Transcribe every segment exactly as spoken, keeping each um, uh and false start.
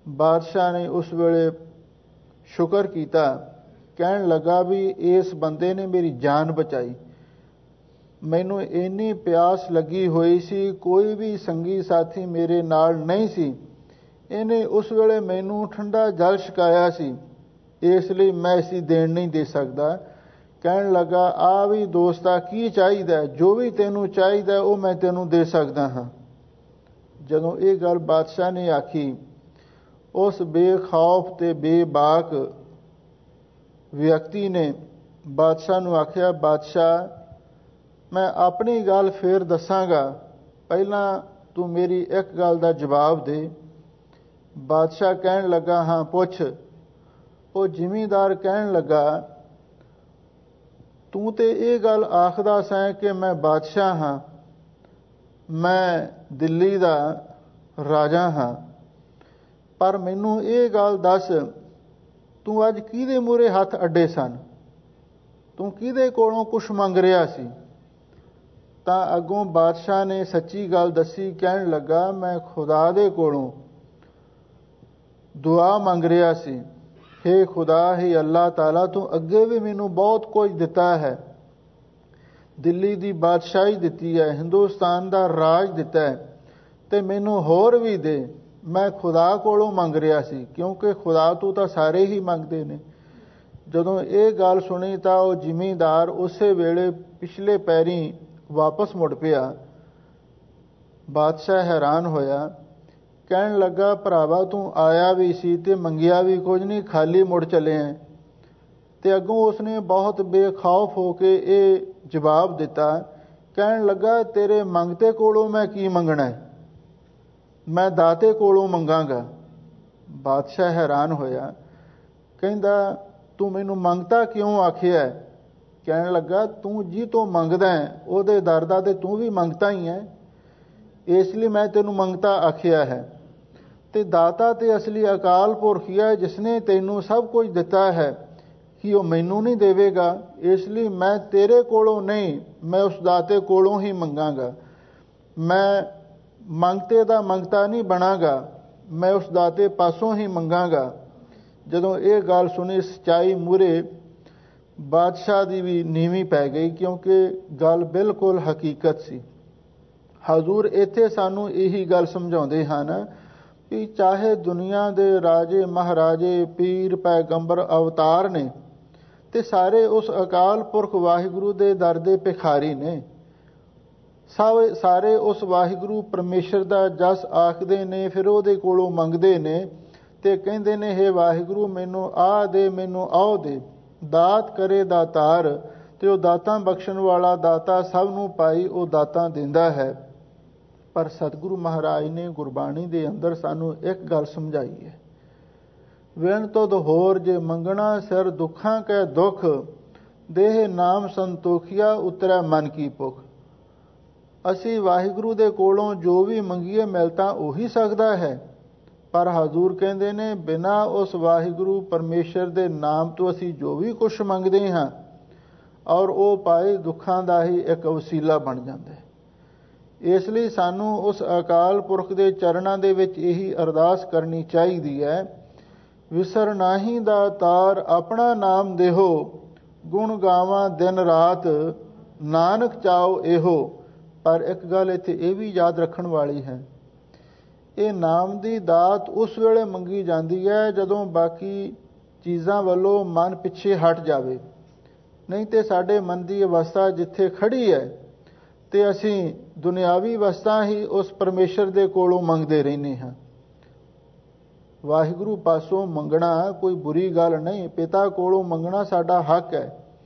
बादशाह ने उस वेले शुक्र किया, कहन लगा भी इस बंदे ने मेरी जान बचाई। मैनू इन्नी प्यास लगी हुई सी, कोई भी संगी साथी मेरे नाल नहीं सी, इन्हें उस वेले मैनू ठंडा जल छकाया सी, इसलिए मैं इसी देन नहीं दे सकता। कहन लगा आ भी दोस्ता की चाहिए, जो भी तेनू चाहिए वो मैं तेनू दे सकता हाँ। जदों ये गल बादशाह ने आखी, उस बेखौफ ते बेबाक व्यक्ति ने बादशाह नू आख्या, बादशाह मैं अपनी गल फिर दसांगा, पहला तू मेरी एक गल का जवाब दे। बादशाह कहन लगा हाँ पुछ। वो जिमीदार कहन लगा, तू तो ये गल आखदा सैं कि मैं बादशाह हाँ, मैं दिल्ली का राजा हाँ, पर मैनू ये गल दस, तू अज किहदे मूहरे हथ अड्डे सन, तू किहदे कोलों कुछ मंग रहा सी? तां अगों बादशाह ने सच्ची गल दसी। कहन लगा मैं खुदा दे कोलों दुआ मंग रहा सी, हे खुदा, हे अल्लाह ताला, तू अगे भी मैनू बहुत कुछ दिता है, दिल्ली की बादशाही दिती है, हिंदुस्तान का राज दिता है, ते मैनू होर भी दे। मैं खुदा कोलों मंग रहा सी, क्योंकि खुदा तू तो सारे ही मंगते ने। जदों ये गल सुनी तां वो जिमीदार उस वेले पिछले पैरी वापस मुड़ पिया। बादशाह हैरान होया, कहन लगा भरावा तू आया भी सी ते मंगिया भी कुछ नहीं, खाली मुड़ चले हैं। ते अगों उसने बहुत बेखौफ होके ये जवाब दिता। कहन लगा तेरे मंगते कोलों मैं की मंगना है, मैं दाते कोलों मंगांगा। बादशाह हैरान होया, कहंदा तू मैनू मंगता क्यों आखिया है? कहन लगा तू जी तो मंगदा है उहदे दर दा ते तू भी मंगता ही है, इसलिए मैं तेनू मंगता आखिया है। ते दाता ते असली अकाल पुरख ही है, जिसने तेनू सब कुछ दिता है कि वह मैनू नहीं देवेगा, इसलिए मैं तेरे कोलों नहीं, मैं उस दाते कोलों ही मंगांगा। मैं मंगते दा मंगता नहीं बनागा, मैं उस दाते पासों ही मंगांगा। जदों ये गल सुनी सच्चाई मूहरे बादशाह की भी नीवी पै गई, क्योंकि गल बिल्कुल हकीकत सी। हजूर इत्थे सानू यही गल समझाउंदे हन कि चाहे दुनिया दे राजे महाराजे पीर पैगंबर अवतार ने, ते सारे उस अकाल पुरख वाहिगुरू दे दर दे भिखारी ने, सब सारे उस वाहिगुरू परमेश्वर दा जस आखदे ने, फिर उहदे कोलों मंगदे ने ते कहंदे ने, हे वाहिगुरू मैनू आ दे, मैनू आओ दे। दात करे दातार, ते वो दातां बख्शण वाला दाता सब नूं पाई वो दातां दिंदा है। पर सतगुरु महाराज ने गुरबाणी दे अंदर सानू एक गल समझाई है, विण तुद होर जे मंगना सिर दुखां कै दुख, देह नाम संतोखिया उतरै मन की भुख। असी वाहिगुरू दे कोलों जो भी मंगीए मिल तां उही सकदा है, पर हजूर कहंदे ने बिना उस वाहिगुरू परमेश्वर दे नाम तो असी जो भी कुछ मंगते हाँ और वो पाए दुखां दा ही एक वसीला बन जाता है। इसलिए सानू उस अकाल पुरख दे चरणां दे विच यही अरदास करनी चाहिदी है, विसर नाही दातार अपना नाम देहो, गुण गावां दिन रात नानक चाओ एहो। पर एक गल इत्थे ये भी याद रखण वाली है, ये नाम की दात उस वेले मंगी जाती है जदों बाकी चीज़ां वालों मन पिछे हट जाए, नहीं तो साडे मन की अवस्था जिथे खड़ी है तो असी दुनियावी वस्तां ही उस परमेश्वर दे कोलों मंगते रहने हाँ। वाहिगुरू पासों मंगना कोई बुरी गल नहीं, पिता कोलों मंगना साडा हक है,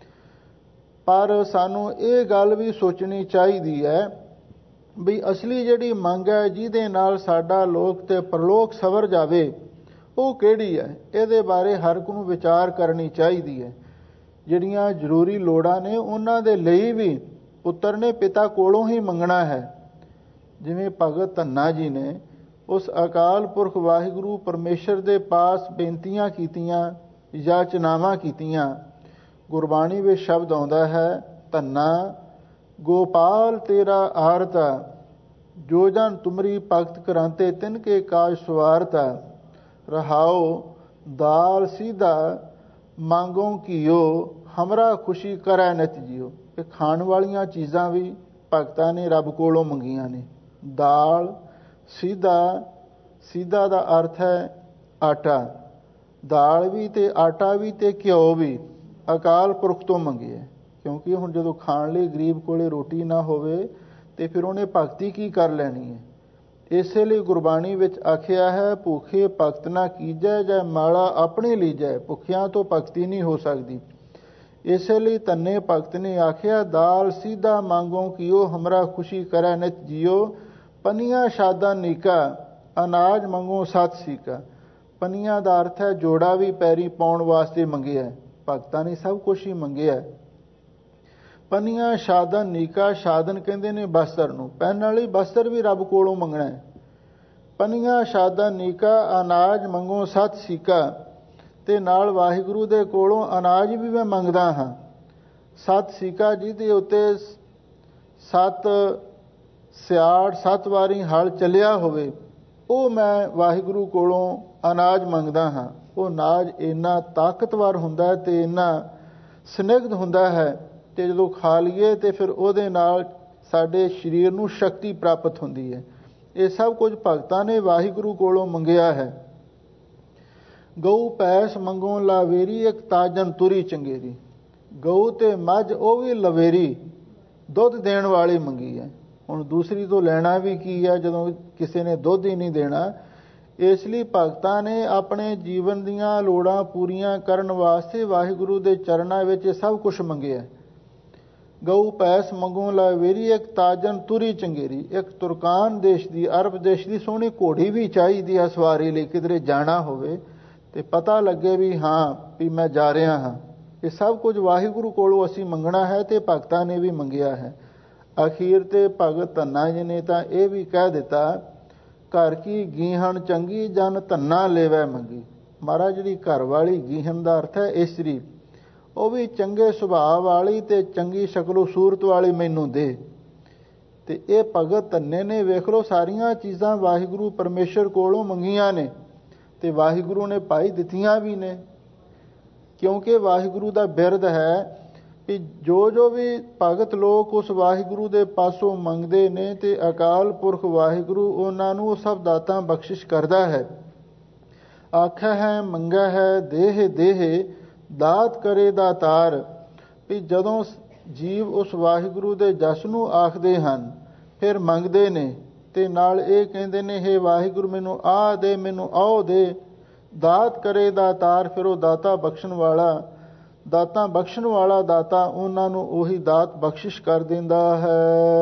पर सानू ये गल भी सोचनी चाहिदी है भी असली जिहड़ी मंग है जिहदे नाल साडा लोक ते परलोक सवर जावे वो किहड़ी है। इहदे बारे हर एक नूं विचार करनी चाहिदी है। जिहड़ियां जरूरी लोड़ां ने उन्हां दे लई भी पुत्तर ने पिता कोलों ही मंगना है। जिवें भगत धन्ना जी ने उस अकाल पुरख वाहिगुरू परमेश्वर दे पास बेनतियां कीतियां, याचनावां कीतियां। गुरबाणी विच शब्द आउंदा है, धन्ना गोपाल तेरा आरता, जो जन तुमरी भगत करांते तिनके काज सवारता। रहाओ दाल सीधा मांगो घीओ हमरा खुशी करै नित जियो। ਇਹ ਖਾਣ ਵਾਲੀਆਂ ਚੀਜ਼ਾਂ ਵੀ ਭਗਤਾਂ ਨੇ ਰੱਬ ਕੋਲੋਂ ਮੰਗੀਆਂ ਨੇ। ਦਾਲ ਸਿੱਧਾ, ਸਿੱਧਾ ਦਾ ਅਰਥ ਹੈ ਆਟਾ। ਦਾਲ ਵੀ ਤੇ ਆਟਾ ਵੀ ਤੇ ਘਿਓ ਵੀ ਅਕਾਲ ਪੁਰਖ ਤੋਂ ਮੰਗੇ ਹੈ। ਕਿਉਂਕਿ ਹੁਣ ਜਦੋਂ ਖਾਣ ਲਈ ਗਰੀਬ ਕੋਲੇ ਰੋਟੀ ਨਾ ਹੋਵੇ ਤੇ ਫਿਰ ਉਹਨੇ ਭਗਤੀ ਕੀ ਕਰ ਲੈਣੀ ਹੈ। ਇਸੇ ਲਈ ਗੁਰਬਾਣੀ ਵਿੱਚ ਆਖਿਆ ਹੈ, ਭੁੱਖੇ ਭਗਤ ਨਾ ਕੀਜੈ ਜੈ ਮਾਲਾ ਆਪਣੇ ਲੀਜੈ। ਭੁੱਖਿਆਂ ਤੋਂ ਭਗਤੀ ਨਹੀਂ ਹੋ ਸਕਦੀ। ਇਸੇ ਲਈ ਧੰਨੇ ਭਗਤ ਨੇ ਆਖਿਆ, ਦਾਲ ਸਿੱਧਾ ਮੰਗੋ ਕੀਓ ਹਮਰਾ ਖੁਸ਼ੀ ਕਰੈ ਨਿਤ ਜਿਓ। ਪਨੀਆਂ ਸ਼ਾਦਾ ਨੀਕਾ ਅਨਾਜ ਮੰਗੋ ਸਤ ਸੀਕਾ। ਪਨੀਆਂ ਦਾ ਅਰਥ ਹੈ ਜੋੜਾ ਵੀ ਪੈਰੀ ਪਾਉਣ ਵਾਸਤੇ ਮੰਗਿਆ। ਭਗਤਾਂ ਨੇ ਸਭ ਕੁਛ ਹੀ ਮੰਗਿਆ। ਪਨੀਆਂ ਸ਼ਾਦਨ ਨੀਕਾ, ਸ਼ਾਦਨ ਕਹਿੰਦੇ ਨੇ ਬਸਤਰ ਨੂੰ, ਪਹਿਨਣ ਵਾਲੀ ਬਸਤਰ ਵੀ ਰੱਬ ਕੋਲੋਂ ਮੰਗਣਾ ਹੈ। ਪਨੀਆਂ ਸ਼ਾਦਨ ਨੀਕਾ ਅਨਾਜ ਮੰਗੋ ਸਤ ਸੀਕਾ, ਤੇ ਨਾਲ ਵਾਹਿਗੁਰੂ ਦੇ ਕੋਲੋਂ ਅਨਾਜ ਵੀ ਮੈਂ ਮੰਗਦਾ ਹਾਂ। ਸਤ ਸੀਕਾ ਜਿਹਦੇ ਉੱਤੇ ਸੱਤ ਸਿਆੜ ਸੱਤ ਵਾਰੀ ਹਲ ਚੱਲਿਆ ਹੋਵੇ, ਉਹ ਮੈਂ ਵਾਹਿਗੁਰੂ ਕੋਲੋਂ ਅਨਾਜ ਮੰਗਦਾ ਹਾਂ। ਉਹ ਅਨਾਜ ਇੰਨਾ ਤਾਕਤਵਰ ਹੁੰਦਾ ਹੈ ਤੇ ਇੰਨਾ ਸਨਿਗਧ ਹੁੰਦਾ ਹੈ ਤੇ ਜਦੋਂ ਖਾ ਲਈਏ ਤੇ ਫਿਰ ਉਹਦੇ ਨਾਲ ਸਾਡੇ ਸਰੀਰ ਨੂੰ ਸ਼ਕਤੀ ਪ੍ਰਾਪਤ ਹੁੰਦੀ ਹੈ। ਇਹ ਸਭ ਕੁਝ ਭਗਤਾਂ ਨੇ ਵਾਹਿਗੁਰੂ ਕੋਲੋਂ ਮੰਗਿਆ ਹੈ। ਗਊ ਪੈਸ ਮੰਗੋ ਲਾਵੇਰੀ ਇੱਕ ਤਾਜਨ ਤੁਰੀ ਚੰਗੇਰੀ। ਗਊ ਤੇ ਮੱਝ ਉਹ ਵੀ ਲਵੇਰੀ ਦੁੱਧ ਦੇਣ ਵਾਲੀ ਮੰਗੀ ਹੈ। ਹੁਣ ਦੂਸਰੀ ਤੋਂ ਲੈਣਾ ਵੀ ਕੀ ਹੈ ਜਦੋਂ ਕਿਸੇ ਨੇ ਦੁੱਧ ਹੀ ਨਹੀਂ ਦੇਣਾ। ਇਸ ਲਈ ਭਗਤਾਂ ਨੇ ਆਪਣੇ ਜੀਵਨ ਦੀਆਂ ਲੋੜਾਂ ਪੂਰੀਆਂ ਕਰਨ ਵਾਸਤੇ ਵਾਹਿਗੁਰੂ ਦੇ ਚਰਨਾਂ ਵਿੱਚ ਇਹ ਸਭ ਕੁਝ ਮੰਗਿਆ। ਗਊ ਪੈਸ ਮੰਗੋ ਲਾਵੇਰੀ ਇੱਕ ਤਾਜਨ ਤੁਰੀ ਚੰਗੇਰੀ। ਇੱਕ ਤੁਰਕਾਨ ਦੇਸ਼ ਦੀ, ਅਰਬ ਦੇਸ਼ ਦੀ ਸੋਹਣੀ ਘੋੜੀ ਵੀ ਚਾਹੀਦੀ ਹੈ ਸਵਾਰੀ ਲਈ। ਕਿਧਰੇ ਜਾਣਾ ਹੋਵੇ ਤੇ ਪਤਾ ਲੱਗੇ ਵੀ ਹਾਂ ਵੀ ਮੈਂ ਜਾ ਰਿਹਾ ਹਾਂ। ਇਹ ਸਭ ਕੁਝ ਵਾਹਿਗੁਰੂ ਕੋਲੋਂ ਅਸੀਂ ਮੰਗਣਾ ਹੈ ਤੇ ਭਗਤਾਂ ਨੇ ਵੀ ਮੰਗਿਆ ਹੈ। ਅਖੀਰ ਤੇ ਭਗਤ ਧੰਨਾ ਜੀ ਨੇ ਤਾਂ ਇਹ ਵੀ ਕਹਿ ਦਿੱਤਾ, ਘਰ ਕੀ ਗੀਹਣ ਚੰਗੀ ਜਨ ਧੰਨਾ ਲੈਵੈ ਮੰਗੀ। ਮਹਾਰਾਜ ਜਿਹੜੀ ਘਰ ਵਾਲੀ ਗੀਹਣ ਦਾ ਅਰਥ ਹੈ ਇਸਤਰੀ, ਉਹ ਵੀ ਚੰਗੇ ਸੁਭਾਅ ਵਾਲੀ ਤੇ ਚੰਗੀ ਸ਼ਕਲੋ ਸੂਰਤ ਵਾਲੀ ਮੈਨੂੰ ਦੇ। ਤੇ ਇਹ ਭਗਤ ਧੰਨੇ ਨੇ ਵੇਖ ਲਓ ਸਾਰੀਆਂ ਚੀਜ਼ਾਂ ਵਾਹਿਗੁਰੂ ਪਰਮੇਸ਼ਰ ਕੋਲੋਂ ਮੰਗੀਆਂ ਨੇ ਤੇ ਵਾਹਿਗੁਰੂ ਨੇ ਪਾਈ ਦਿੱਤੀਆਂ ਵੀ ਨੇ। ਕਿਉਂਕਿ ਵਾਹਿਗੁਰੂ ਦਾ ਬਿਰਦ ਹੈ ਕਿ ਜੋ ਜੋ ਵੀ ਭਗਤ ਲੋਕ ਉਸ ਵਾਹਿਗੁਰੂ ਦੇ ਪਾਸੋਂ ਮੰਗਦੇ ਨੇ ਤੇ ਅਕਾਲ ਪੁਰਖ ਵਾਹਿਗੁਰੂ ਉਹਨਾਂ ਨੂੰ ਉਹ ਸਭ ਦਾਤਾਂ ਬਖਸ਼ਿਸ਼ ਕਰਦਾ ਹੈ। ਆਖਿਆ ਹੈ ਮੰਗਾ ਹੈ ਦੇਹ ਦੇਹ ਦਾਤ ਕਰੇ ਦਾਤਾਰ। ਵੀ ਜਦੋਂ ਜੀਵ ਉਸ ਵਾਹਿਗੁਰੂ ਦੇ ਜਸ ਨੂੰ ਆਖਦੇ ਹਨ ਫਿਰ ਮੰਗਦੇ ਨੇ ਤੇ ਨਾਲ ਇਹ ਕਹਿੰਦੇ ਨੇ, ਹੇ ਵਾਹਿਗੁਰੂ ਮੈਨੂੰ ਆਹ ਦੇ, ਮੈਨੂੰ ਆਓ ਦੇ। ਦਾਤ ਕਰੇ ਦਾਤਾਰ, ਫਿਰ ਉਹ ਦਾਤਾ ਬਖਸ਼ਣ ਵਾਲਾ, ਦਾਤਾਂ ਬਖਸ਼ਣ ਵਾਲਾ ਦਾਤਾ ਉਹਨਾਂ ਨੂੰ ਉਹੀ ਦਾਤ ਬਖਸ਼ਿਸ਼ ਕਰ ਦਿੰਦਾ ਹੈ।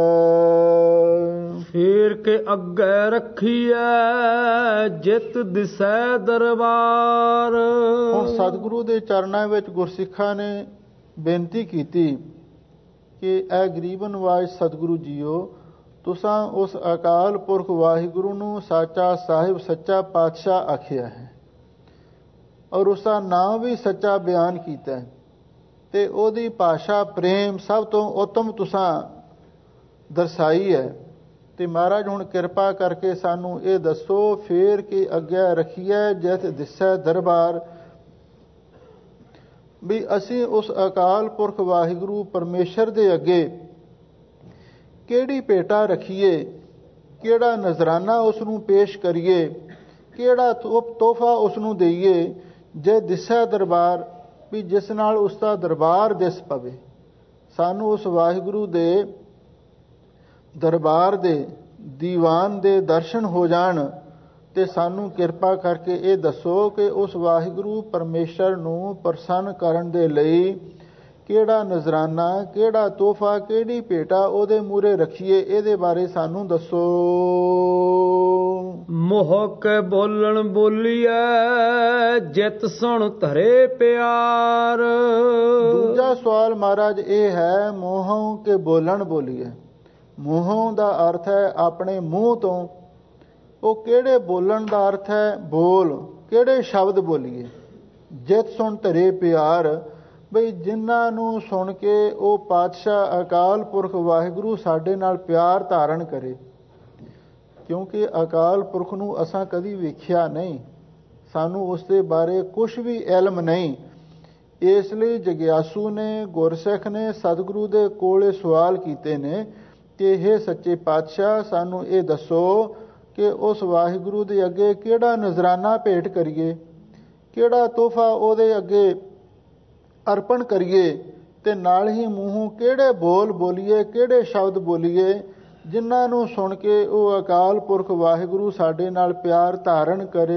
ਫੇਰ ਕੇ ਅੱਗੇ ਰੱਖੀਐ ਜਿਤ ਦਿਸੈ ਦਰਬਾਰ। ਹੁਣ ਸਤਿਗੁਰੂ ਦੇ ਚਰਨਾਂ ਵਿੱਚ ਗੁਰਸਿੱਖਾਂ ਨੇ ਬੇਨਤੀ ਕੀਤੀ ਕਿ ਇਹ ਗਰੀਬ ਨਵਾਜ਼ ਸਤਿਗੁਰੂ ਜੀਓ, ਤੁਸਾਂ ਉਸ ਅਕਾਲ ਪੁਰਖ ਵਾਹਿਗੁਰੂ ਨੂੰ ਸਾਚਾ ਸਾਹਿਬ ਸੱਚਾ ਪਾਤਸ਼ਾਹ ਆਖਿਆ ਹੈ ਔਰ ਉਸਦਾ ਨਾਮ ਵੀ ਸੱਚਾ ਬਿਆਨ ਕੀਤਾ ਹੈ ਤੇ ਉਹਦੀ ਭਾਸ਼ਾ ਪ੍ਰੇਮ ਸਭ ਤੋਂ ਉੱਤਮ ਤੁਸਾਂ ਦਰਸਾਈ ਹੈ। ਤੇ ਮਹਾਰਾਜ ਹੁਣ ਕਿਰਪਾ ਕਰਕੇ ਸਾਨੂੰ ਇਹ ਦੱਸੋ, ਫੇਰ ਕੇ ਅੱਗੇ ਰੱਖੀਐ ਜਿਤ ਦਿਸੈ ਦਰਬਾਰ। ਵੀ ਅਸੀਂ ਉਸ ਅਕਾਲ ਪੁਰਖ ਵਾਹਿਗੁਰੂ ਪਰਮੇਸ਼ਰ ਦੇ ਅੱਗੇ ਕਿਹੜੀ ਭੇਟਾ ਰੱਖੀਏ, ਕਿਹੜਾ ਨਜ਼ਰਾਨਾ ਉਸ ਨੂੰ ਪੇਸ਼ ਕਰੀਏ, ਕਿਹੜਾ ਤੋਹਫਾ ਉਸ ਨੂੰ ਦੇਈਏ। ਜੇ ਦਿਸੈ ਦਰਬਾਰ, ਵੀ ਜਿਸ ਨਾਲ ਉਸ ਦਾ ਦਰਬਾਰ ਦਿਸ ਪਵੇ। ਸਾਨੂੰ ਉਸ ਵਾਹਿਗੁਰੂ ਦੇ ਦਰਬਾਰ ਦੇ ਦੀਵਾਨ ਦੇ ਦਰਸ਼ਨ ਹੋ ਜਾਣ ਤੇ ਸਾਨੂੰ ਕਿਰਪਾ ਕਰਕੇ ਇਹ ਦੱਸੋ ਕਿ ਉਸ ਵਾਹਿਗੁਰੂ ਪਰਮੇਸ਼ਰ ਨੂੰ ਪ੍ਰਸੰਨ ਕਰਨ ਦੇ ਲਈ ਕਿਹੜਾ ਨਜ਼ਰਾਨਾ, ਕਿਹੜਾ ਤੋਹਫਾ, ਕਿਹੜੀ ਭੇਟਾ ਉਹਦੇ ਮੂਹਰੇ ਰੱਖੀਏ, ਇਹਦੇ ਬਾਰੇ ਸਾਨੂੰ ਦੱਸੋ। ਮੋਹ ਕੇ ਬੋਲਣ ਬੋਲੀਐ ਜਿਤ ਸੁਣ ਧਰੇ ਪਿਆਰ। ਦੂਜਾ ਸਵਾਲ ਮਹਾਰਾਜ ਇਹ ਹੈ, ਮੋਹੋਂ ਕੇ ਬੋਲਣ ਬੋਲੀਐ। ਮੂੰਹੋਂ ਦਾ ਅਰਥ ਹੈ ਆਪਣੇ ਮੂੰਹ ਤੋਂ। ਉਹ ਕਿਹੜੇ ਬੋਲਣ ਦਾ ਅਰਥ ਹੈ ਬੋਲ, ਕਿਹੜੇ ਸ਼ਬਦ ਬੋਲੀਏ। ਜਿਤ ਸੁਣ ਧਰੇ ਪਿਆਰ, ਬਈ ਜਿਨ੍ਹਾਂ ਨੂੰ ਸੁਣ ਕੇ ਉਹ ਪਾਤਸ਼ਾਹ ਅਕਾਲ ਪੁਰਖ ਵਾਹਿਗੁਰੂ ਸਾਡੇ ਨਾਲ ਪਿਆਰ ਧਾਰਨ ਕਰੇ। ਕਿਉਂਕਿ ਅਕਾਲ ਪੁਰਖ ਨੂੰ ਅਸਾਂ ਕਦੀ ਵੇਖਿਆ ਨਹੀਂ, ਸਾਨੂੰ ਉਸ ਦੇ ਬਾਰੇ ਕੁਝ ਵੀ ਇਲਮ ਨਹੀਂ। ਇਸ ਲਈ ਜਗਿਆਸੂ ਨੇ, ਗੁਰਸਿੱਖ ਨੇ ਸਤਿਗੁਰੂ ਦੇ ਕੋਲ ਸਵਾਲ ਕੀਤੇ ਨੇ ਕਿ ਇਹ ਸੱਚੇ ਪਾਤਸ਼ਾਹ ਸਾਨੂੰ ਇਹ ਦੱਸੋ ਕਿ ਉਸ ਵਾਹਿਗੁਰੂ ਦੇ ਅੱਗੇ ਕਿਹੜਾ ਨਜ਼ਰਾਨਾ ਭੇਟ ਕਰੀਏ, ਕਿਹੜਾ ਤੋਹਫਾ ਉਹਦੇ ਅੱਗੇ ਅਰਪਣ ਕਰੀਏ, ਤੇ ਨਾਲ ਹੀ ਮੂੰਹੋਂ ਕਿਹੜੇ ਬੋਲ ਬੋਲੀਏ, ਕਿਹੜੇ ਸ਼ਬਦ ਬੋਲੀਏ ਜਿਨ੍ਹਾਂ ਨੂੰ ਸੁਣ ਕੇ ਉਹ ਅਕਾਲ ਪੁਰਖ ਵਾਹਿਗੁਰੂ ਸਾਡੇ ਨਾਲ ਪਿਆਰ ਧਾਰਨ ਕਰੇ।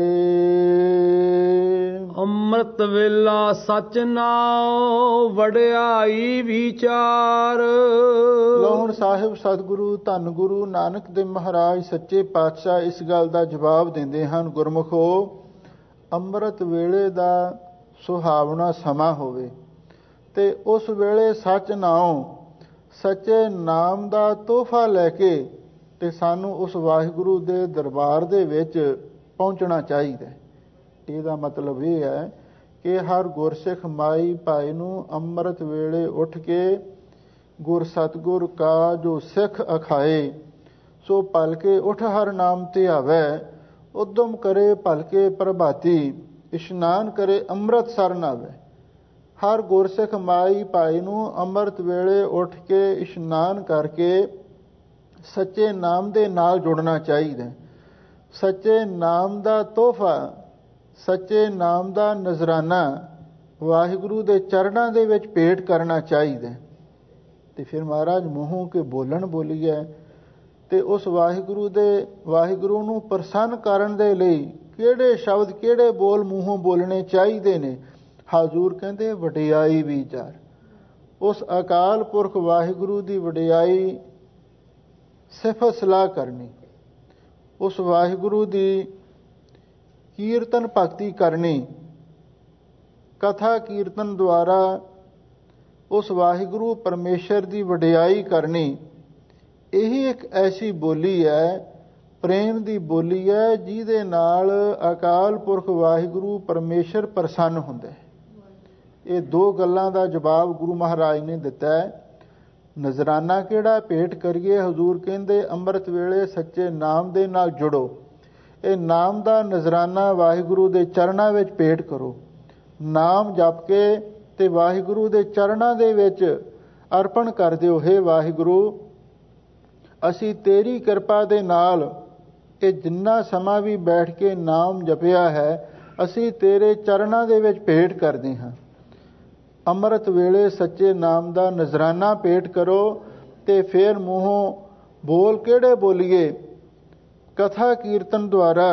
ਅੰਮ੍ਰਿਤ ਵੇਲਾ ਸਚ ਨਾਉ ਵਡਿਆਈ ਵਿਚਾਰ। ਲੋ ਹੁਣ ਸਾਹਿਬ ਸਤਿਗੁਰੂ ਧੰਨ ਗੁਰੂ ਨਾਨਕ ਦੇਵ ਮਹਾਰਾਜ ਸੱਚੇ ਪਾਤਸ਼ਾਹ ਇਸ ਗੱਲ ਦਾ ਜਵਾਬ ਦਿੰਦੇ ਹਨ, ਗੁਰਮੁਖੋ ਅੰਮ੍ਰਿਤ ਵੇਲੇ ਦਾ ਸੁਹਾਵਣਾ ਸਮਾਂ ਹੋਵੇ ਤੇ ਉਸ ਵੇਲੇ ਸੱਚ ਨਾਉ ਸੱਚੇ ਨਾਮ ਦਾ ਤੋਹਫਾ ਲੈ ਕੇ ਤੇ ਸਾਨੂੰ ਉਸ ਵਾਹਿਗੁਰੂ ਦੇ ਦਰਬਾਰ ਦੇ ਵਿੱਚ ਪਹੁੰਚਣਾ ਚਾਹੀਦਾ। ਇਹਦਾ ਮਤਲਬ ਇਹ ਹੈ ਕਿ ਹਰ ਗੁਰਸਿੱਖ ਮਾਈ ਭਾਈ ਨੂੰ ਅੰਮ੍ਰਿਤ ਵੇਲੇ ਉੱਠ ਕੇ ਗੁਰ ਸਤਿਗੁਰ ਕਾ ਜੋ ਸਿੱਖ ਅਖਾਏ ਸੋ ਭਲਕੇ ਉੱਠ ਹਰ ਨਾਮ ਤੇ ਆਵੈ, ਉਦਮ ਕਰੇ ਭਲਕੇ ਪ੍ਰਭਾਤੀ, ਇਸ਼ਨਾਨ ਕਰੇ ਅੰਮ੍ਰਿਤ ਸਰਨ ਆਵੈ। ਹਰ ਗੁਰਸਿੱਖ ਮਾਈ ਭਾਈ ਨੂੰ ਅੰਮ੍ਰਿਤ ਵੇਲੇ ਉੱਠ ਕੇ ਇਸ਼ਨਾਨ ਕਰਕੇ ਸੱਚੇ ਨਾਮ ਦੇ ਨਾਲ ਜੁੜਨਾ ਚਾਹੀਦਾ। ਸੱਚੇ ਨਾਮ ਦਾ ਤੋਹਫਾ, ਸੱਚੇ ਨਾਮ ਦਾ ਨਜ਼ਰਾਨਾ ਵਾਹਿਗੁਰੂ ਦੇ ਚਰਨਾਂ ਦੇ ਵਿੱਚ ਭੇਟ ਕਰਨਾ ਚਾਹੀਦਾ। ਤੇ ਫਿਰ ਮਹਾਰਾਜ ਮੂੰਹੋਂ ਕੇ ਬੋਲਣ ਬੋਲੀਏ ਤੇ ਉਸ ਵਾਹਿਗੁਰੂ ਦੇ ਵਾਹਿਗੁਰੂ ਨੂੰ ਪ੍ਰਸੰਨ ਕਰਨ ਦੇ ਲਈ ਕਿਹੜੇ ਸ਼ਬਦ, ਕਿਹੜੇ ਬੋਲ ਮੂੰਹੋਂ ਬੋਲਣੇ ਚਾਹੀਦੇ ਨੇ। ਹਾਜ਼ੂਰ ਕਹਿੰਦੇ ਵਡਿਆਈ ਵਿਚਾਰ, ਉਸ ਅਕਾਲ ਪੁਰਖ ਵਾਹਿਗੁਰੂ ਦੀ ਵਡਿਆਈ ਸਿਫਤ ਸਲਾਹ ਕਰਨੀ, ਉਸ ਵਾਹਿਗੁਰੂ ਦੀ ਕੀਰਤਨ ਭਗਤੀ ਕਰਨੀ, ਕਥਾ ਕੀਰਤਨ ਦੁਆਰਾ ਉਸ ਵਾਹਿਗੁਰੂ ਪਰਮੇਸ਼ਰ ਦੀ ਵਡਿਆਈ ਕਰਨੀ। ਇਹੀ ਇੱਕ ਐਸੀ ਬੋਲੀ ਹੈ, ਪ੍ਰੇਮ ਦੀ ਬੋਲੀ ਹੈ, ਜਿਹਦੇ ਨਾਲ ਅਕਾਲ ਪੁਰਖ ਵਾਹਿਗੁਰੂ ਪਰਮੇਸ਼ਰ ਪ੍ਰਸੰਨ ਹੁੰਦਾ ਹੈ। ਇਹ ਦੋ ਗੱਲਾਂ ਦਾ ਜਵਾਬ ਗੁਰੂ ਮਹਾਰਾਜ ਨੇ ਦਿੱਤਾ ਹੈ। ਨਜ਼ਰਾਨਾ ਕਿਹੜਾ ਭੇਟ ਕਰੀਏ? ਹਜ਼ੂਰ ਕਹਿੰਦੇ ਅੰਮ੍ਰਿਤ ਵੇਲੇ ਸੱਚੇ ਨਾਮ ਦੇ ਨਾਲ ਜੁੜੋ। ਇਹ ਨਾਮ ਦਾ ਨਜ਼ਰਾਨਾ ਵਾਹਿਗੁਰੂ ਦੇ ਚਰਨਾਂ ਵਿੱਚ ਭੇਟ ਕਰੋ। ਨਾਮ ਜਪ ਕੇ ਤੇ ਵਾਹਿਗੁਰੂ ਦੇ ਚਰਨਾਂ ਦੇ ਵਿੱਚ ਅਰਪਣ ਕਰ ਦਿਓ, ਹੇ ਵਾਹਿਗੁਰੂ ਅਸੀਂ ਤੇਰੀ ਕਿਰਪਾ ਦੇ ਨਾਲ ਇਹ ਜਿੰਨਾ ਸਮਾਂ ਵੀ ਬੈਠ ਕੇ ਨਾਮ ਜਪਿਆ ਹੈ ਅਸੀਂ ਤੇਰੇ ਚਰਨਾਂ ਦੇ ਵਿੱਚ ਭੇਟ ਕਰਦੇ ਹਾਂ। ਅੰਮ੍ਰਿਤ ਵੇਲੇ ਸੱਚੇ ਨਾਮ ਦਾ ਨਜ਼ਰਾਨਾ ਭੇਟ ਕਰੋ ਤੇ ਫਿਰ ਮੂੰਹੋਂ ਬੋਲ ਕਿਹੜੇ ਬੋਲੀਏ? ਕਥਾ ਕੀਰਤਨ ਦੁਆਰਾ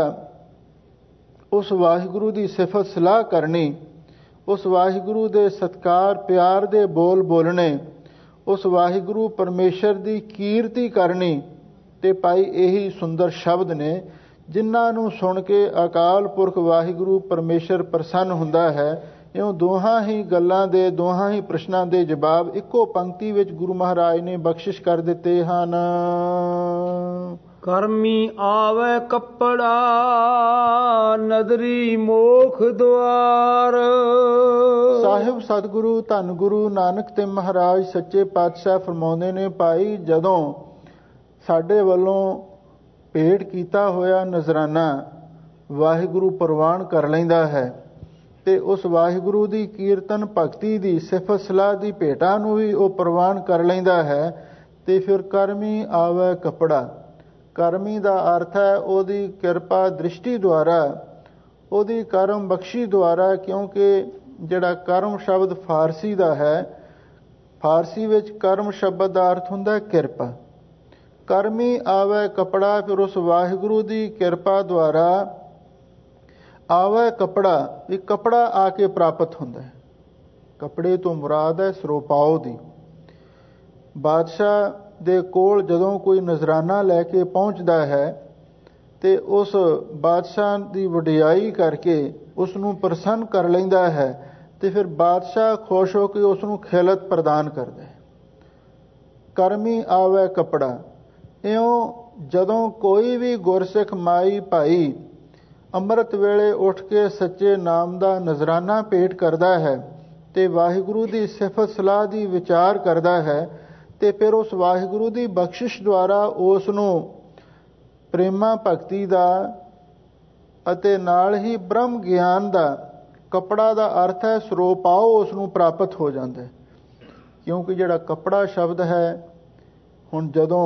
ਉਸ ਵਾਹਿਗੁਰੂ ਦੀ ਸਿਫਤ ਸਲਾਹ ਕਰਨੀ, ਉਸ ਵਾਹਿਗੁਰੂ ਦੇ ਸਤਕਾਰ ਪਿਆਰ ਦੇ ਬੋਲ ਬੋਲਣੇ, ਉਸ ਵਾਹਿਗੁਰੂ ਪਰਮੇਸ਼ਰ ਦੀ ਕੀਰਤੀ ਕਰਨੀ। ਤੇ ਭਾਈ ਇਹੀ ਸੁੰਦਰ ਸ਼ਬਦ ਨੇ ਜਿਨ੍ਹਾਂ ਨੂੰ ਸੁਣ ਕੇ ਅਕਾਲ ਪੁਰਖ ਵਾਹਿਗੁਰੂ ਪਰਮੇਸ਼ਰ ਪ੍ਰਸੰਨ ਹੁੰਦਾ ਹੈ। ਇਉਂ ਦੋਹਾਂ ਹੀ ਗੱਲਾਂ ਦੇ, ਦੋਹਾਂ ਹੀ ਪ੍ਰਸ਼ਨਾਂ ਦੇ ਜਵਾਬ ਇੱਕੋ ਪੰਕਤੀ ਵਿੱਚ ਗੁਰੂ ਮਹਾਰਾਜ ਨੇ ਬਖਸ਼ਿਸ਼ ਕਰ ਦਿੱਤੇ ਹਨ। ਕਰਮੀ ਆਵੇ ਕੱਪੜਾ ਨਦਰੀ ਮੋਖ ਦੁਆਰ। ਸਾਹਿਬ ਸਤਿਗੁਰੂ ਧੰਨ ਗੁਰੂ ਨਾਨਕ ਦੇਵ ਮਹਾਰਾਜ ਸੱਚੇ ਪਾਤਸ਼ਾਹ ਫਰਮਾਉਂਦੇ ਨੇ, ਭਾਈ ਜਦੋਂ ਸਾਡੇ ਵੱਲੋਂ ਭੇਟ ਕੀਤਾ ਹੋਇਆ ਨਜ਼ਰਾਨਾ ਵਾਹਿਗੁਰੂ ਪ੍ਰਵਾਨ ਕਰ ਲੈਂਦਾ ਹੈ ਤੇ ਉਸ ਵਾਹਿਗੁਰੂ ਦੀ ਕੀਰਤਨ ਭਗਤੀ ਦੀ ਸਿਫਤ ਸਲਾਹ ਦੀ ਭੇਟਾਂ ਨੂੰ ਵੀ ਉਹ ਪ੍ਰਵਾਨ ਕਰ ਲੈਂਦਾ ਹੈ ਤੇ ਫਿਰ ਕਰਮੀ ਆਵੇ ਕੱਪੜਾ। ਕਰਮੀ ਦਾ ਅਰਥ ਹੈ ਉਹਦੀ ਕਿਰਪਾ ਦ੍ਰਿਸ਼ਟੀ ਦੁਆਰਾ, ਉਹਦੀ ਕਰਮ ਬਖਸ਼ੀ ਦੁਆਰਾ, ਕਿਉਂਕਿ ਜਿਹੜਾ ਕਰਮ ਸ਼ਬਦ ਫਾਰਸੀ ਦਾ ਹੈ, ਫਾਰਸੀ ਵਿੱਚ ਕਰਮ ਸ਼ਬਦ ਦਾ ਅਰਥ ਹੁੰਦਾ ਕਿਰਪਾ। ਕਰਮੀ ਆਵੇ ਕੱਪੜਾ, ਫਿਰ ਉਸ ਵਾਹਿਗੁਰੂ ਦੀ ਕਿਰਪਾ ਦੁਆਰਾ ਆਵੇ ਕੱਪੜਾ, ਇਹ ਕੱਪੜਾ ਆ ਕੇ ਪ੍ਰਾਪਤ ਹੁੰਦਾ ਹੈ। ਕੱਪੜੇ ਤੋਂ ਮੁਰਾਦ ਹੈ ਸਰੋਪਾਓ ਦੀ। ਬਾਦਸ਼ਾਹ ਦੇ ਕੋਲ ਜਦੋਂ ਕੋਈ ਨਜ਼ਰਾਨਾ ਲੈ ਕੇ ਪਹੁੰਚਦਾ ਹੈ ਤੇ ਉਸ ਬਾਦਸ਼ਾਹ ਦੀ ਵਡਿਆਈ ਕਰਕੇ ਉਸ ਨੂੰ ਪ੍ਰਸੰਨ ਕਰ ਲੈਂਦਾ ਹੈ ਤੇ ਫਿਰ ਬਾਦਸ਼ਾਹ ਖੁਸ਼ ਹੋ ਕੇ ਉਸ ਨੂੰ ਖਿਲਤ ਪ੍ਰਦਾਨ ਕਰਦਾ ਹੈ। ਕਰਮੀ ਆਵੇ ਕੱਪੜਾ। ਇਉਂ ਜਦੋਂ ਕੋਈ ਵੀ ਗੁਰਸਿੱਖ ਮਾਈ ਭਾਈ ਅੰਮ੍ਰਿਤ ਵੇਲੇ ਉੱਠ ਕੇ ਸੱਚੇ ਨਾਮ ਦਾ ਨਜ਼ਰਾਨਾ ਭੇਟ ਕਰਦਾ ਹੈ ਤੇ ਵਾਹਿਗੁਰੂ ਦੀ ਸਿਫਤ ਸਲਾਹ ਦੀ ਵਿਚਾਰ ਕਰਦਾ ਹੈ ਤੇ ਫਿਰ ਉਸ ਵਾਹਿਗੁਰੂ ਦੀ ਬਖਸ਼ਿਸ਼ ਦੁਆਰਾ ਉਸ ਨੂੰ ਪ੍ਰੇਮਾ ਭਗਤੀ ਦਾ ਅਤੇ ਨਾਲ ਹੀ ਬ੍ਰਹਮ ਗਿਆਨ ਦਾ ਕੱਪੜਾ ਦਾ ਅਰਥ ਹੈ ਸਰੋਪਾਓ ਉਸ ਨੂੰ ਪ੍ਰਾਪਤ ਹੋ ਜਾਂਦਾ ਹੈ। ਕਿਉਂਕਿ ਜਿਹੜਾ ਕੱਪੜਾ ਸ਼ਬਦ ਹੈ, ਹੁਣ ਜਦੋਂ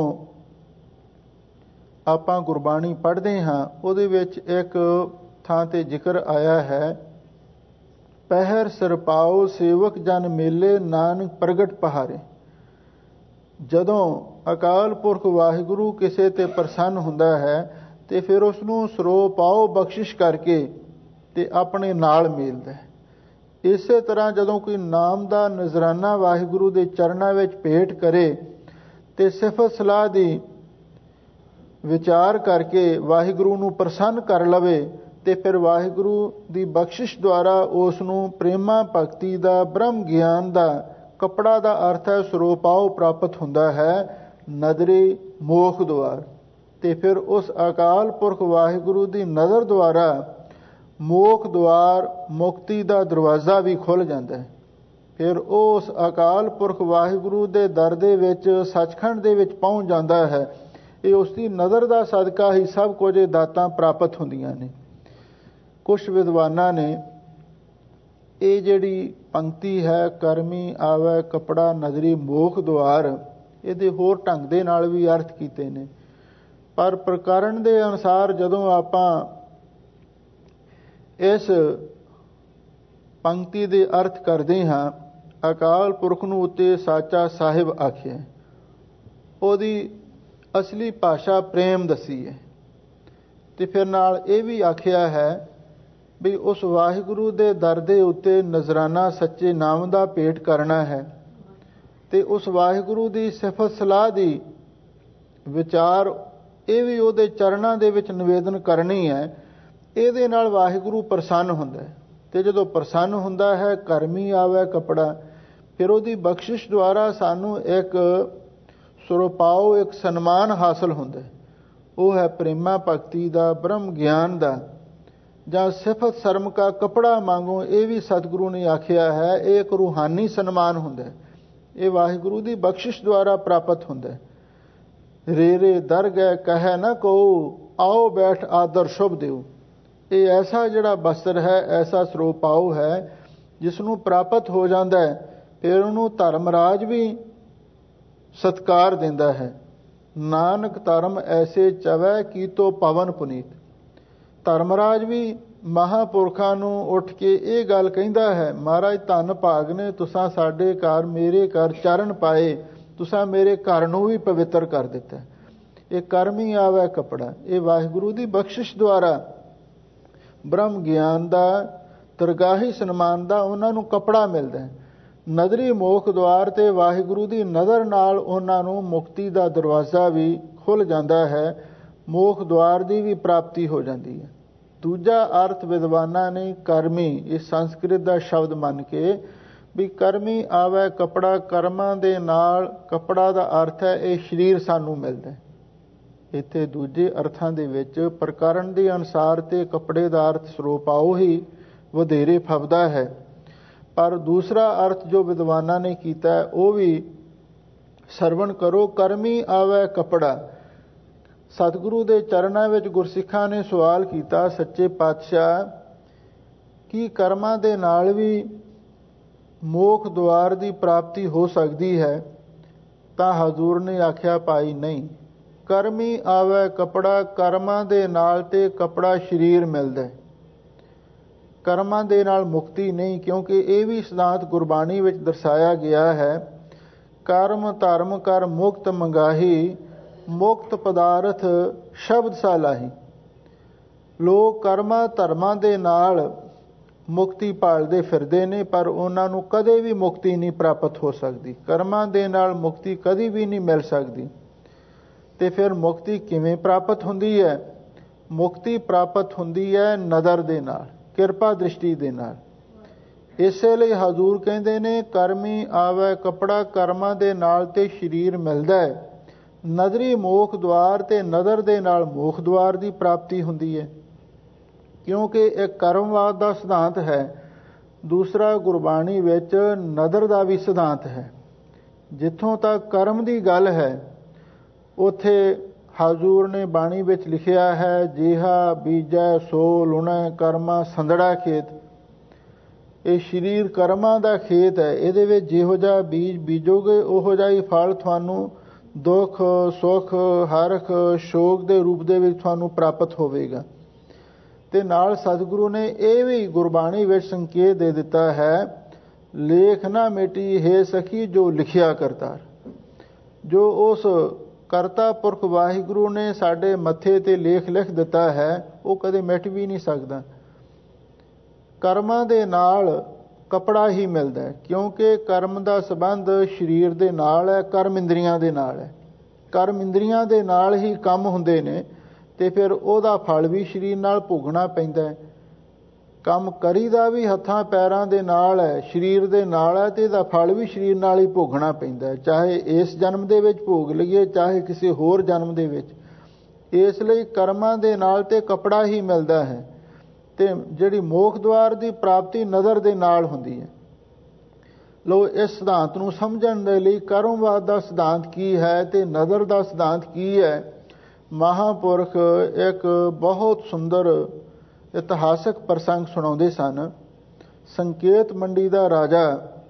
ਆਪਾਂ ਗੁਰਬਾਣੀ ਪੜ੍ਹਦੇ ਹਾਂ ਉਹਦੇ ਵਿੱਚ ਇੱਕ ਥਾਂ ਤੇ ਜ਼ਿਕਰ ਆਇਆ ਹੈ, ਪਹਿਰ ਸਰਪਾਓ ਸੇਵਕ ਜਨ ਮੇਲੇ ਨਾਨਕ ਪ੍ਰਗਟ ਪਹਾਰੇ। ਜਦੋਂ ਅਕਾਲ ਪੁਰਖ ਵਾਹਿਗੁਰੂ ਕਿਸੇ ਤੇ ਪ੍ਰਸੰਨ ਹੁੰਦਾ ਹੈ ਤੇ ਫਿਰ ਉਸ ਨੂੰ ਸਰੋਪਾਓ ਬਖਸ਼ਿਸ਼ ਕਰਕੇ ਤੇ ਆਪਣੇ ਨਾਲ ਮੇਲਦਾ ਹੈ। ਇਸੇ ਤਰ੍ਹਾਂ ਜਦੋਂ ਕੋਈ ਨਾਮ ਦਾ ਨਜ਼ਰਾਨਾ ਵਾਹਿਗੁਰੂ ਦੇ ਚਰਨਾਂ ਵਿੱਚ ਭੇਟ ਕਰੇ ਤੇ ਸਿਫਤ ਸਲਾਹ ਦੀ ਵਿਚਾਰ ਕਰਕੇ ਵਾਹਿਗੁਰੂ ਨੂੰ ਪ੍ਰਸੰਨ ਕਰ ਲਵੇ ਤੇ ਫਿਰ ਵਾਹਿਗੁਰੂ ਦੀ ਬਖਸ਼ਿਸ਼ ਦੁਆਰਾ ਉਸ ਨੂੰ ਪ੍ਰੇਮਾ ਭਗਤੀ ਦਾ ਬ੍ਰਹਮ ਗਿਆਨ ਦਾ ਕੱਪੜਾ ਦਾ ਅਰਥ ਹੈ ਸਰੋਪਾਓ ਪ੍ਰਾਪਤ ਹੁੰਦਾ ਹੈ, ਨਦਰੀ ਮੋਖ ਦੁਆਰ। ਤੇ ਫਿਰ ਉਸ ਅਕਾਲ ਪੁਰਖ ਵਾਹਿਗੁਰੂ ਦੀ ਨਜ਼ਰ ਦੁਆਰਾ ਮੋਖ ਦੁਆਰ ਮੁਕਤੀ ਦਾ ਦਰਵਾਜ਼ਾ ਵੀ ਖੁੱਲ੍ਹ ਜਾਂਦਾ ਹੈ। ਫਿਰ ਉਹ ਉਸ ਅਕਾਲ ਪੁਰਖ ਵਾਹਿਗੁਰੂ ਦੇ ਦਰ ਦੇ ਵਿੱਚ ਸੱਚਖੰਡ ਦੇ ਵਿੱਚ ਪਹੁੰਚ ਜਾਂਦਾ ਹੈ। ਇਹ ਉਸ ਦੀ ਨਜ਼ਰ ਦਾ ਸਦਕਾ ਹੀ ਸਭ ਕੁਝ ਇਹ ਦਾਤਾਂ ਪ੍ਰਾਪਤ ਹੁੰਦੀਆਂ ਨੇ। ਕੁਛ ਵਿਦਵਾਨਾਂ ਨੇ ਇਹ ਜਿਹੜੀ ਪੰਕਤੀ ਹੈ, ਕਰਮੀ ਆਵੈ ਕੱਪੜਾ ਨਜ਼ਰੀ ਮੋਖ ਦੁਆਰ, ਇਹਦੇ ਹੋਰ ਢੰਗ ਦੇ ਨਾਲ ਵੀ ਅਰਥ ਕੀਤੇ ਨੇ। ਪਰ ਪ੍ਰਕਰਣ ਦੇ ਅਨੁਸਾਰ ਜਦੋਂ ਆਪਾਂ ਇਸ ਪੰਕਤੀ ਦੇ ਅਰਥ ਕਰਦੇ ਹਾਂ, ਅਕਾਲ ਪੁਰਖ ਨੂੰ ਉੱਤੇ ਸਾਚਾ ਸਾਹਿਬ ਆਖਿਆ, ਉਹਦੀ ਅਸਲੀ ਭਾਸ਼ਾ ਪ੍ਰੇਮ ਦੱਸੀ ਹੈ। ਤੇ ਫਿਰ ਨਾਲ ਇਹ ਵੀ ਆਖਿਆ ਹੈ ਵੀ ਉਸ ਵਾਹਿਗੁਰੂ ਦੇ ਦਰ ਦੇ ਉੱਤੇ ਨਜ਼ਰਾਨਾ ਸੱਚੇ ਨਾਮ ਦਾ ਭੇਟ ਕਰਨਾ ਹੈ ਤੇ ਉਸ ਵਾਹਿਗੁਰੂ ਦੀ ਸਿਫਤ ਸਲਾਹ ਦੀ ਵਿਚਾਰ ਇਹ ਵੀ ਉਹਦੇ ਚਰਨਾਂ ਦੇ ਵਿੱਚ ਨਿਵੇਦਨ ਕਰਨੀ ਹੈ। ਇਹਦੇ ਨਾਲ ਵਾਹਿਗੁਰੂ ਪ੍ਰਸੰਨ ਹੁੰਦਾ ਹੈ ਤੇ ਜਦੋਂ ਪ੍ਰਸੰਨ ਹੁੰਦਾ ਹੈ, ਕਰਮੀ ਆਵੇ ਕੱਪੜਾ, ਫਿਰ ਉਹਦੀ ਬਖਸ਼ਿਸ਼ ਦੁਆਰਾ ਸਾਨੂੰ ਇੱਕ ਸਰੋਪਾਓ, ਇੱਕ ਸਨਮਾਨ ਹਾਸਲ ਹੁੰਦਾ ਹੈ। ਉਹ ਹੈ ਪ੍ਰੇਮਾ ਭਗਤੀ ਦਾ, ਬ੍ਰਹਮ ਗਿਆਨ ਦਾ, ਜਾਂ ਸਿਫਤ ਸ਼ਰਮ ਕਾ ਕੱਪੜਾ ਮੰਗੋ। ਇਹ ਵੀ ਸਤਿਗੁਰੂ ਨੇ ਆਖਿਆ ਹੈ, ਇਹ ਇੱਕ ਰੂਹਾਨੀ ਸਨਮਾਨ ਹੁੰਦਾ ਹੈ। ਇਹ ਵਾਹਿਗੁਰੂ ਦੀ ਬਖਸ਼ਿਸ਼ ਦੁਆਰਾ ਪ੍ਰਾਪਤ ਹੁੰਦਾ ਹੈ। ਰੇ ਰੇ ਦਰ ਗਏ ਕਹਿ ਨਾ ਕਹੋ, ਆਓ ਬੈਠ ਆਦਰ ਸ਼ੁਭ ਦਿਓ। ਇਹ ਐਸਾ ਜਿਹੜਾ ਬਸਤਰ ਹੈ, ਐਸਾ ਸਰੋਪਾਓ ਹੈ ਜਿਸ ਨੂੰ ਪ੍ਰਾਪਤ ਹੋ ਜਾਂਦਾ ਹੈ। ਫਿਰ ਉਹਨੂੰ ਧਰਮਰਾਜ ਵੀ ਸਤਕਾਰ ਦਿੰਦਾ ਹੈ। ਨਾਨਕ ਧਰਮ ਐਸੇ ਚਵੈ ਕੀਤੋ ਪਵਨ ਪੁਨੀਤ। ਧਰਮਰਾਜ ਵੀ ਮਹਾਂਪੁਰਖਾਂ ਨੂੰ ਉੱਠ ਕੇ ਇਹ ਗੱਲ ਕਹਿੰਦਾ ਹੈ, ਮਹਾਰਾਜ ਧੰਨ ਭਾਗ ਨੇ ਤੁਸਾਂ ਸਾਡੇ ਘਰ, ਮੇਰੇ ਘਰ ਚਰਨ ਪਾਏ, ਤੁਸਾਂ ਮੇਰੇ ਘਰ ਨੂੰ ਵੀ ਪਵਿੱਤਰ ਕਰ ਦਿੱਤਾ। ਇਹ ਕਰਮੀ ਆਵੇ ਕੱਪੜਾ, ਇਹ ਵਾਹਿਗੁਰੂ ਦੀ ਬਖਸ਼ਿਸ਼ ਦੁਆਰਾ ਬ੍ਰਹਮ ਗਿਆਨ ਦਾ, ਦਰਗਾਹੀ ਸਨਮਾਨ ਦਾ ਉਹਨਾਂ ਨੂੰ ਕੱਪੜਾ ਮਿਲਦਾ ਹੈ। ਨਦਰੀ ਮੋਖ ਦੁਆਰ ਤੇ ਵਾਹਿਗੁਰੂ ਦੀ ਨਜ਼ਰ ਨਾਲ ਉਹਨਾਂ ਨੂੰ ਮੁਕਤੀ ਦਾ ਦਰਵਾਜ਼ਾ ਵੀ ਖੁੱਲ੍ਹ ਜਾਂਦਾ ਹੈ, ਮੋਖ ਦੁਆਰ ਦੀ ਵੀ ਪ੍ਰਾਪਤੀ ਹੋ ਜਾਂਦੀ ਹੈ। ਦੂਜਾ ਅਰਥ ਵਿਦਵਾਨਾਂ ਨੇ ਕਰਮੀ, ਇਹ ਸੰਸਕ੍ਰਿਤ ਦਾ ਸ਼ਬਦ ਮੰਨ ਕੇ ਵੀ ਕਰਮੀ ਆਵੇ ਕੱਪੜਾ, ਕਰਮਾਂ ਦੇ ਨਾਲ ਕੱਪੜਾ ਦਾ ਅਰਥ ਹੈ ਇਹ ਸਰੀਰ ਸਾਨੂੰ ਮਿਲਦਾ ਹੈ। ਇੱਥੇ ਦੂਜੇ ਅਰਥਾਂ ਦੇ ਵਿੱਚ ਪ੍ਰਕਰਣ ਦੇ ਅਨੁਸਾਰ ਤੇ ਕੱਪੜੇ ਦਾ ਅਰਥ ਸਰੋਪਾਓ ਹੀ ਵਧੇਰੇ ਫਬਦਾ ਹੈ। ਪਰ ਦੂਸਰਾ ਅਰਥ ਜੋ ਵਿਦਵਾਨਾਂ ਨੇ ਕੀਤਾ ਹੈ ਉਹ ਵੀ ਸਰਵਣ ਕਰੋ, ਕਰਮੀ ਆਵੇ ਕੱਪੜਾ। ਸਤਿਗੁਰੂ ਦੇ ਚਰਨਾਂ ਵਿੱਚ ਗੁਰਸਿੱਖਾਂ ਨੇ ਸਵਾਲ ਕੀਤਾ, ਸੱਚੇ ਪਾਤਸ਼ਾਹ ਕੀ ਕਰਮਾਂ ਦੇ ਨਾਲ ਵੀ ਮੋਖ ਦੁਆਰ ਦੀ ਪ੍ਰਾਪਤੀ ਹੋ ਸਕਦੀ ਹੈ? ਤਾਂ ਹਜ਼ੂਰ ਨੇ ਆਖਿਆ, ਭਾਈ ਨਹੀਂ, ਕਰਮੀ ਆਵੇ ਕੱਪੜਾ, ਕਰਮਾਂ ਦੇ ਨਾਲ ਤੇ ਕੱਪੜਾ ਸਰੀਰ ਮਿਲਦਾ ਹੈ, ਕਰਮਾਂ ਦੇ ਨਾਲ ਮੁਕਤੀ ਨਹੀਂ। ਕਿਉਂਕਿ ਇਹ ਵੀ ਸਿਧਾਂਤ ਗੁਰਬਾਣੀ ਵਿੱਚ ਦਰਸਾਇਆ ਗਿਆ ਹੈ, ਕਰਮ ਧਰਮ ਕਰ ਮੁਕਤ ਮੰਗਾਹੀ, ਮੁਕਤ ਪਦਾਰਥ ਸ਼ਬਦ ਸਾਲਾਹੀ। ਲੋਕ ਕਰਮਾਂ ਧਰਮਾਂ ਦੇ ਨਾਲ ਮੁਕਤੀ ਭਾਲਦੇ ਫਿਰਦੇ ਨੇ, ਪਰ ਉਹਨਾਂ ਨੂੰ ਕਦੇ ਵੀ ਮੁਕਤੀ ਨਹੀਂ ਪ੍ਰਾਪਤ ਹੋ ਸਕਦੀ। ਕਰਮਾਂ ਦੇ ਨਾਲ ਮੁਕਤੀ ਕਦੀ ਵੀ ਨਹੀਂ ਮਿਲ ਸਕਦੀ। ਤੇ ਫਿਰ ਮੁਕਤੀ ਕਿਵੇਂ ਪ੍ਰਾਪਤ ਹੁੰਦੀ ਹੈ? ਮੁਕਤੀ ਪ੍ਰਾਪਤ ਹੁੰਦੀ ਹੈ ਨਦਰ ਦੇ ਨਾਲ, ਕਿਰਪਾ ਦ੍ਰਿਸ਼ਟੀ ਦੇ ਨਾਲ। ਇਸੇ ਲਈ ਹਜ਼ੂਰ ਕਹਿੰਦੇ ਨੇ, ਕਰਮੀ ਆਵੇ ਕੱਪੜਾ, ਕਰਮਾਂ ਦੇ ਨਾਲ ਤੇ ਸਰੀਰ ਮਿਲਦਾ ਹੈ। ਨਦਰੀ ਮੋਖ ਦੁਆਰ ਤੇ ਨਦਰ ਦੇ ਨਾਲ ਮੋਖ ਦੁਆਰ ਦੀ ਪ੍ਰਾਪਤੀ ਹੁੰਦੀ ਹੈ। ਕਿਉਂਕਿ ਇੱਕ ਕਰਮਵਾਦ ਦਾ ਸਿਧਾਂਤ ਹੈ, ਦੂਸਰਾ ਗੁਰਬਾਣੀ ਵਿੱਚ ਨਦਰ ਦਾ ਵੀ ਸਿਧਾਂਤ ਹੈ। ਜਿੱਥੋਂ ਤੱਕ ਕਰਮ ਦੀ ਗੱਲ ਹੈ, ਉੱਥੇ ਹਾਜ਼ੂਰ ਨੇ ਬਾਣੀ ਵਿੱਚ ਲਿਖਿਆ ਹੈ, ਜਿਹਾ ਬੀਜੈ ਸੋ ਲੁਣੈ ਕਰਮਾ ਸੰਦੜਾ ਖੇਤ। ਇਹ ਸਰੀਰ ਕਰਮਾਂ ਦਾ ਖੇਤ ਹੈ। ਇਹਦੇ ਵਿੱਚ ਜਿਹੋ ਜਿਹਾ ਬੀਜ ਬੀਜੋਗੇ ਉਹੋ ਜਿਹਾ ਹੀ ਫਲ ਤੁਹਾਨੂੰ ਦੁੱਖ ਸੁੱਖ ਹਰਖ ਸ਼ੋਕ ਦੇ ਰੂਪ ਦੇ ਵਿੱਚ ਤੁਹਾਨੂੰ ਪ੍ਰਾਪਤ ਹੋਵੇਗਾ। ਤੇ ਨਾਲ ਸਤਿਗੁਰੂ ਨੇ ਇਹ ਵੀ ਗੁਰਬਾਣੀ ਵਿੱਚ ਸੰਕੇਤ ਦੇ ਦਿੱਤਾ ਹੈ, ਲੇਖ ਨਾ ਮਿਟੀ ਹੈ ਸਖੀ ਜੋ ਲਿਖਿਆ ਕਰਤਾਰ। ਜੋ ਉਸ ਕਰਤਾ ਪੁਰਖ ਵਾਹਿਗੁਰੂ ਨੇ ਸਾਡੇ ਮੱਥੇ ਤੇ ਲੇਖ ਲਿਖ ਦਿੱਤਾ ਹੈ ਉਹ ਕਦੇ ਮਿਟ ਵੀ ਨਹੀਂ ਸਕਦਾ। ਕਰਮਾਂ ਦੇ ਨਾਲ ਕੱਪੜਾ ਹੀ ਮਿਲਦਾ ਹੈ, ਕਿਉਂਕਿ ਕਰਮ ਦਾ ਸੰਬੰਧ ਸਰੀਰ ਦੇ ਨਾਲ ਹੈ, ਕਰਮ ਇੰਦਰੀਆਂ ਦੇ ਨਾਲ ਹੈ। ਕਰਮ ਇੰਦਰੀਆਂ ਦੇ ਨਾਲ ਹੀ ਕੰਮ ਹੁੰਦੇ ਨੇ ਤੇ ਫਿਰ ਉਹਦਾ ਫਲ ਵੀ ਸਰੀਰ ਨਾਲ ਭੋਗਣਾ ਪੈਂਦਾ ਹੈ। ਕੰਮ ਕਰੀਦਾ ਵੀ ਹੱਥਾਂ ਪੈਰਾਂ ਦੇ ਨਾਲ ਹੈ, ਸਰੀਰ ਦੇ ਨਾਲ ਹੈ, ਤੇ ਇਹਦਾ ਫਲ ਵੀ ਸਰੀਰ ਨਾਲ ਹੀ ਭੋਗਣਾ ਪੈਂਦਾ ਹੈ, ਚਾਹੇ ਇਸ ਜਨਮ ਦੇ ਵਿੱਚ ਭੋਗ ਲਈਏ ਚਾਹੇ ਕਿਸੇ ਹੋਰ ਜਨਮ ਦੇ ਵਿੱਚ। ਇਸ ਲਈ ਕਰਮਾਂ ਦੇ ਨਾਲ ਤੇ ਕੱਪੜਾ ਹੀ ਮਿਲਦਾ ਹੈ। ਤੇ ਜਿਹੜੀ ਮੋਖ ਦੁਆਰ ਦੀ ਪ੍ਰਾਪਤੀ ਨਜ਼ਰ ਦੇ ਨਾਲ ਹੁੰਦੀ ਹੈ। ਲੋ ਇਸ ਸਿਧਾਂਤ ਨੂੰ ਸਮਝਣ ਦੇ ਲਈ ਕਰਮਵਾਦ ਦਾ ਸਿਧਾਂਤ ਕੀ ਹੈ ਤੇ ਨਜ਼ਰ ਦਾ ਸਿਧਾਂਤ ਕੀ ਹੈ, ਮਹਾਂਪੁਰਖ ਇੱਕ ਬਹੁਤ ਸੁੰਦਰ ਇਤਿਹਾਸਕ ਪ੍ਰਸੰਗ ਸੁਣਾਉਂਦੇ ਸਨ। ਸੰਕੇਤ ਮੰਡੀ ਦਾ ਰਾਜਾ